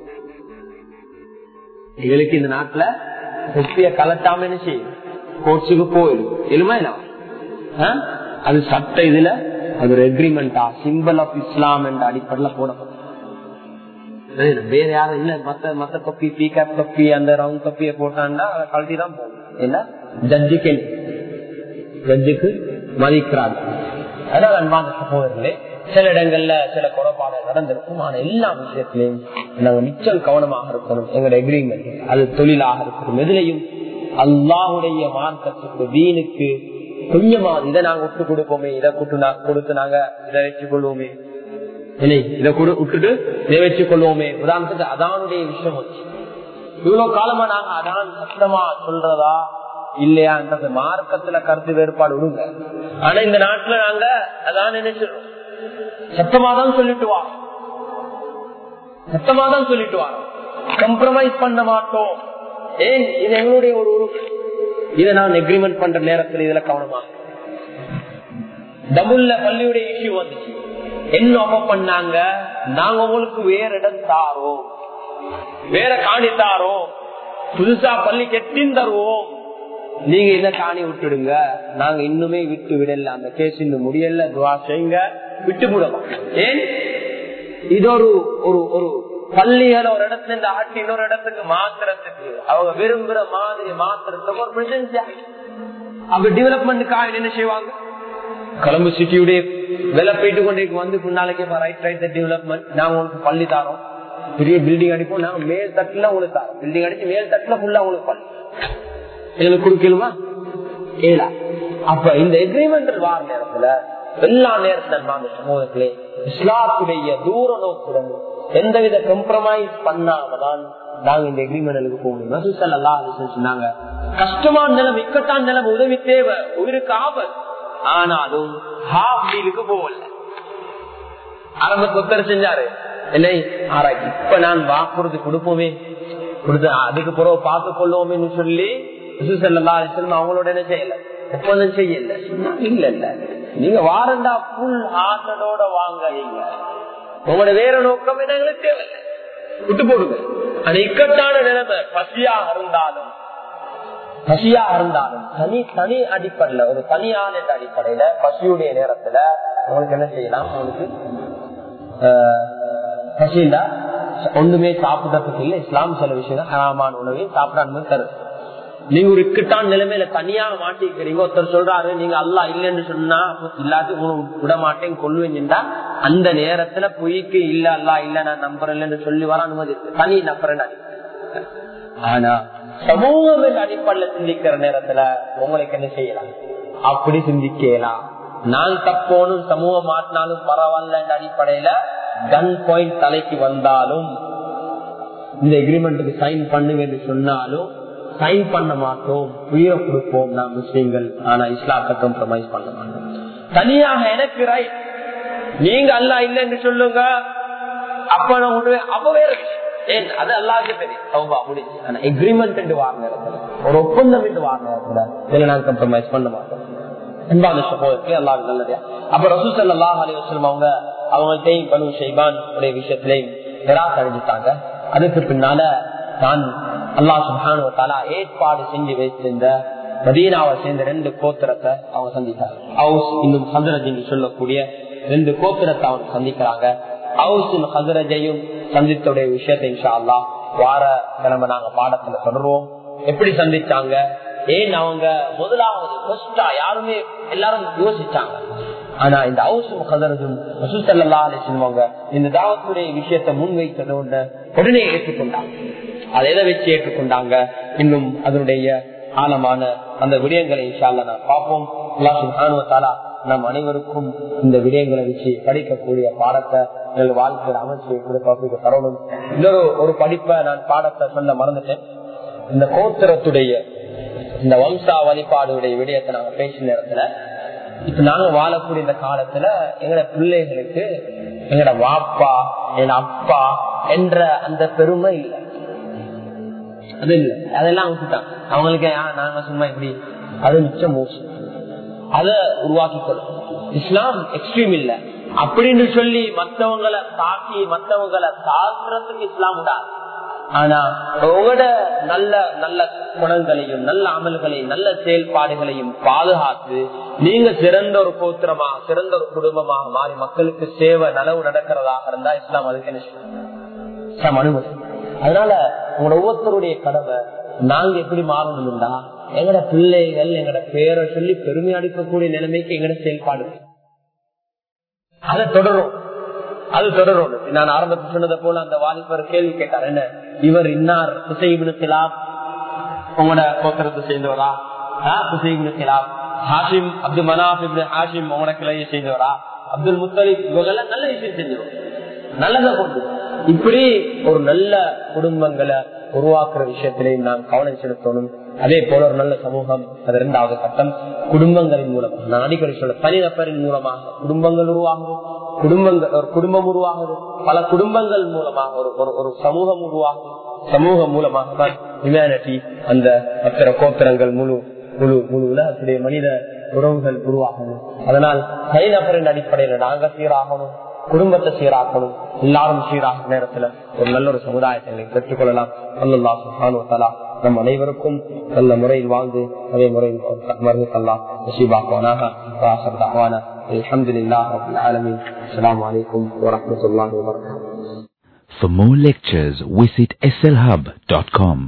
எங்களுக்கு இந்த நாட்டுல தொப்பிய கலட்டாம என்ன செய்யும், கோச்சுக்கு போயிடும். எலுமா என்ன அது சட்ட இதுல அது ஒரு எக்ரிமெண்டா, சிம்பிள் ஆஃப் இஸ்லாம் என்ற அடிப்படையில போடப்படும். வேற யாரும் இல்ல, மத்த மத்த தொப்பி பீகாப் தொப்பி அந்த ரவுண்ட் தொப்பியை போட்டான்னா அதை கழட்டிதான் போகும். என்ன ஜட்ஜுக்கு ஜட்ஜுக்கு மதிக்கிறாங்க. அதனால அன்பான சகோதரர்களே, சில இடங்கள்ல சில குறைபாடு நடந்திருக்கும். ஆனா எல்லா விஷயத்திலையும் நாங்க மிச்சம் கவனமாக இருக்கணும். எங்களோட எக்ரிமெண்ட் அது தொழிலாக இருக்கணும், எதுலையும் அல்லாஹுடைய மார்க்கத்துக்கு வீணுக்கு கொஞ்சமா இதை நாங்க விட்டு கொடுப்போமே, இதை கொடுத்து நாங்க இதை வச்சுக் கொள்வோமே, இல்லை இதை விட்டுட்டு இதை வச்சுக் கொள்வோமே. உதாரணத்துக்கு அதானுடைய விஷயம் வச்சு இவ்வளவு காலமா நாங்க அதான் சத்தமா சொல்றதா இல்லையான்றது மார்க்கத்துல கருத்து வேறுபாடு விடுங்க. ஆனா இந்த நாட்டுல நாங்க அதான் நினைச்சிடறோம், சத்தமாதான் சொல்லிட்டு வரோம், சத்தமாதான் சொல்லிட்டு வரோம், கம்ப்ரமைஸ் பண்ண மாட்டோம். ஏன் இது எங்களுடைய ஒரு உறுப்பு, இதை நான் எக்ரிமெண்ட் பண்ற நேரத்தில் இதுல கவனமா. டபுள்ல பள்ளியுடைய இஷ்யூ வந்துச்சு, என்ன ஆஃபர் பண்ணாங்க, நாங்க உங்களுக்கு வேற இடம் தாரோம், வேற காணி தாரோம், புதுசா பள்ளி கெட்டின் தருவோம், நீங்க இதை காணி விட்டுடுங்க, நாங்க இன்னுமே விட்டு விடல, அந்த கேஸ் இன்னும் முடியல, துவா செய்யுங்க, விட்டு விடலாம். ஏன் இது ஒரு ஒரு பள்ளிகளை ஒரு இடத்துல இருந்து ஆட்டி இன்னொரு இடத்துக்கு மாத்துறதுக்கு அவங்க விரும்புற மாதிரி மாத்துறதுக்கு ஒரு பிரச்சனை. அவங்க டெவலப்மெண்ட்டுக்காக என்ன செய்வாங்க, கொலம்பு சிட்டியுடைய விலை போயிட்டு கொண்டே வந்து நாளைக்கு ரைட் ரைட் டெவலப்மெண்ட், நாங்க உங்களுக்கு பள்ளி தாரோம், பெரிய பில்டிங் அடிப்போம், நாங்க மேல் தட்டுல உங்களுக்கு தாரோம், பில்டிங் அடிச்சு மேல் தட்டுல ஃபுல்லா உங்களுக்கு பள்ளி எங்களுக்கு கொடுக்கலுமா ஏலா. அப்ப இந்த எக்ரிமெண்ட் வார நேரத்துல எல்லா நேரத்துல சமூகத்திலே இஸ்லாத்துடைய தூர நோக்குடன் எந்தவித கம்ப்ரமைஸ் பண்ணாமதான் நாங்க இந்த எக்ரிமெண்ட்களுக்கு போகணும். சொன்னாங்க கஷ்டமான நிலம், இக்கட்டான நிலம், உதவி தேவை, உயிருக்கு ஆபத்து, ஆனாலும் ஹாஃப் டீலுக்கு போகல. ஆரம்பத்தில் ஒருத்தர் செஞ்சாரு என்னை ஆராய்ச்சி, இப்ப நான் வாக்குறுதி கொடுப்போமே கொடுத்த அதுக்கு பிறகு பார்த்துக் கொள்வோமே சொல்லி அவங்களோட என்ன செய்யல, ஒப்பந்தம் செய்யல. இல்ல இல்ல நீங்க வாரண்டா புல் ஆட்டோட வாங்க, உங்களோட வேற நோக்கம் என்ன எங்களுக்கு தேவையில்லை, விட்டு போடுங்க. ஆனா இக்கட்டான நிலைமை பசியாக இருந்தாலும் பசியா இருந்தாலும் தனி தனி அடிப்படையில ஒரு தனியான அடிப்படையில பசியுடைய நேரத்துல உங்களுக்கு என்ன செய்யலாம், உங்களுக்கு பசிண்டா ஒண்ணுமே சாப்பிடறதுக்கு இல்லை. இஸ்லாம் சில விஷயம் ஹராமான உணவையும் சாப்பிட அனுமதி தருது. நீங்க ஒரு இக்கட்டான நிலைமையில தனியாக மாட்டிக்கிறீங்க, ஒருத்தர் சொல்றாரு நீங்க அல்லா இல்லைன்னு சொன்னா எல்லாத்தையும் விட மாட்டேன் கொள்ளுவீங்கன்னா அந்த நேரத்துல பொய்க்கு இல்ல அல்லா இல்ல நான் நம்புறேன் சொல்லி வர அனுமதி இருக்கு, தனி நம்புறேன். ஆனா சமூகம் என்ற அடிப்படையில சிந்திக்கிற நேரத்துல உங்களுக்கு என்ன செய்யலாம், அப்படி சிந்திக்கலாம். நான் தப்போனும் சமூகம் மாட்டினாலும் பரவாயில்ல என்ற அடிப்படையில கன் பாயிண்ட் தலைக்கு வந்தாலும் இந்த எக்ரிமெண்ட்டுக்கு சைன் பண்ணுங்க என்று சொன்னாலும் சைன் பண்ண மாட்டோம், உயிரை கொடுப்போம் நாம் முஸ்லீம்கள். ஆனா இஸ்லாத்தை கம்ப்ரமைஸ் பண்ண மாட்டோம். தனியாக எனக்கு ரைட், நீங்க அல்லா இல்லை என்று சொல்லுங்க, அப்ப நான் விடுவேன், அப்ப வேற ஏன் அது அல்லாஹ்வுக்கு தெரியும், தௌபா முடிஞ்சு. ஆனா எக்ரிமெண்ட் என்று வார நேரத்துல ஒரு ஒப்பந்தம் என்று வார நேரத்துல இதுல நான் கம்ப்ரமைஸ் பண்ண மாட்டோம். அன்பான சகோதரர்களே, அல்லாஹ் நல்லதா. அப்ப ரசூல் ஸல்லல்லாஹு அலைஹி வஸல்லம் அவங்க அவங்கள்ட்டையும் பனு ஷைபான் உடைய விஷயத்திலையும் நிராகரிச்சுட்டாங்க. அதுக்கு பின்னால நான் அல்லாஹ் சுப்ஹானஹு வ தஆலா ஏற்பாடு செஞ்சு வைத்திருந்த மதீனாவை சேர்ந்த ரெண்டு கோத்திரத்தை அவங்க சந்தித்தாங்க. அவுஸ் இன்னும் ஹஸரஜ் என்று சொல்லக்கூடிய ரெண்டு கோத்திரத்தை அவங்க சந்திக்கிறாங்க. அவுஸும் ஹஸரஜையும் சந்தித்துடைய விஷயத்தை இன்ஷா அல்லாஹ் வார கிழமை நாங்க பாடத்துல தொடருவோம். எப்படி சந்திச்சாங்க, ஏன் அவங்க முதலாவது ஃபர்ஸ்டா யாருமே எல்லாரும் யோசிச்சாங்க. ஆனா இந்த அவுசும் கதரதும் ரசூல் ஸல்லல்லாஹு அலைஹி வஸல்லம் இந்த தாவத்துடைய விஷயத்தை முன்வைத்தது உடனே ஏற்றுக்கொண்டாங்க. அதை எதை வச்சு ஏற்றுக்கொண்டாங்க, இன்னும் அதனுடைய ஆழமான அந்த விடயங்களை இன்ஷா அல்லாஹ் நான் பார்ப்போம். அல்லாஹ் சுப்ஹானஹு வ தஆலா நம் அனைவருக்கும் இந்த விடயங்களை வச்சு படிக்கக்கூடிய பாடத்தை எங்கள் வாழ்க்கையில் அமைச்சு கொடுக்க தரணும். இன்னொரு ஒரு படிப்பை நான் பாடத்தை சொல்ல மறந்துட்டேன். இந்த கோத்திரத்துடைய இந்த வம்சா வழிபாடுடைய விடயத்தை நாங்க பேசின நேரத்துல இப்ப நாங்க வாழக்கூடிய இந்த காலத்துல எங்கட பிள்ளைகளுக்கு எங்கட வாப்பா எங்க அப்பா என்ற அந்த பெருமை இல்லை, அது இல்லை, அதெல்லாம் விட்டுட்டாங்க. அவங்களுக்கு நாங்க சும்மா இப்படி அது மிச்சம் மோசம் அதை உருவாக்கி கொள்ளும். இஸ்லாம் எக்ஸ்ட்ரீம் இல்ல அப்படின்னு சொல்லி மற்றவங்களை தாக்கி மற்றவங்களை தாக்குறதுக்கு இஸ்லாம் விடாது. ஆனா உங்களோட நல்ல நல்ல குணங்களையும் நல்ல அமல்களையும் நல்ல செயல்பாடுகளையும் பாதுகாத்து நீங்க சிறந்த ஒரு கோத்திரமா சிறந்த ஒரு குடும்பமாக மாறி மக்களுக்கு சேவை நலவு நடக்கிறதாக இருந்தா இஸ்லாம் அதுக்கு என்ன இஸ்லாம் அனுமதி. அதனால உங்களோட ஒவ்வொருத்தருடைய கடமை நாங்க எப்படி மாறணும்னா எங்கட பிள்ளைகள் எங்கட பேரை சொல்லி பெருமை அடிக்கக்கூடிய நிலைமைக்கு எங்கட செயல்பாடு அதை தொடரும் அது தொடரும். நான் ஆரம்பத்தில் சொன்னதை போல அந்த வாலிபர் கேள்வி கேட்டார், என்ன இவர் இன்னார் குசைபின் கிலாப் உங்களோட கோத்திரத்தை சேர்ந்தவரா, குசைபின் கிலாப் ஹாஷிம் அப்துல் மனாப் இப்னு ஹாஷிம் உங்களோட கிளையை சேர்ந்தவரா, அப்துல் முத்தலிப் இவங்கெல்லாம் நல்ல விஷயம் செஞ்சவர் நல்லதை கொண்டு இப்படி ஒரு நல்ல குடும்பங்களை உருவாக்குற விஷயத்திலையும் நாம் கவனம் செலுத்தணும். அதே போல ஒரு நல்ல சமூகம் அது இரண்டாவது கட்டம். குடும்பங்களின் மூலமாக நான் அடிக்கடி சொல்ல தனிநபரின் மூலமாக குடும்பங்கள் உருவாகுது, குடும்பங்கள் ஒரு குடும்பம் உருவாகுது, பல குடும்பங்கள் மூலமாக ஒரு ஒரு சமூகம் உருவாகுது. சமூகம் மூலமாக தான் ஹியூமனிட்டி அந்த மற்ற கோத்திரங்கள் முழு முழு முழு உலகத்துடைய மனித உறவுகள் உருவாகுது. அதனால் தனிநபரின் அடிப்படையில் நாங்க சீராகணும், குடும்பத்தை சீராக்கணும், எல்லாரும் சீராக நேரத்துல ஒரு நல்ல ஒரு சமுதாயத்தை பெற்றுக் கொள்ளலாம். அல்லாஹ் சுப்ஹானஹு வ தஆலா நம் அனைவருக்கும் நல்ல முறையில் வாழ்ந்து அதே முறையில் அல்லாஹ் நஸீபாக்குவானாக. ஆகிர் தஅவானா அல்ஹம்துலில்லாஹி ரப்பில் ஆலமீன். அஸ்ஸலாமு அலைக்கும் வ ரஹ்மத்துல்லாஹி வ பரகாத்துஹு. For more lectures, visit S L hub dot com.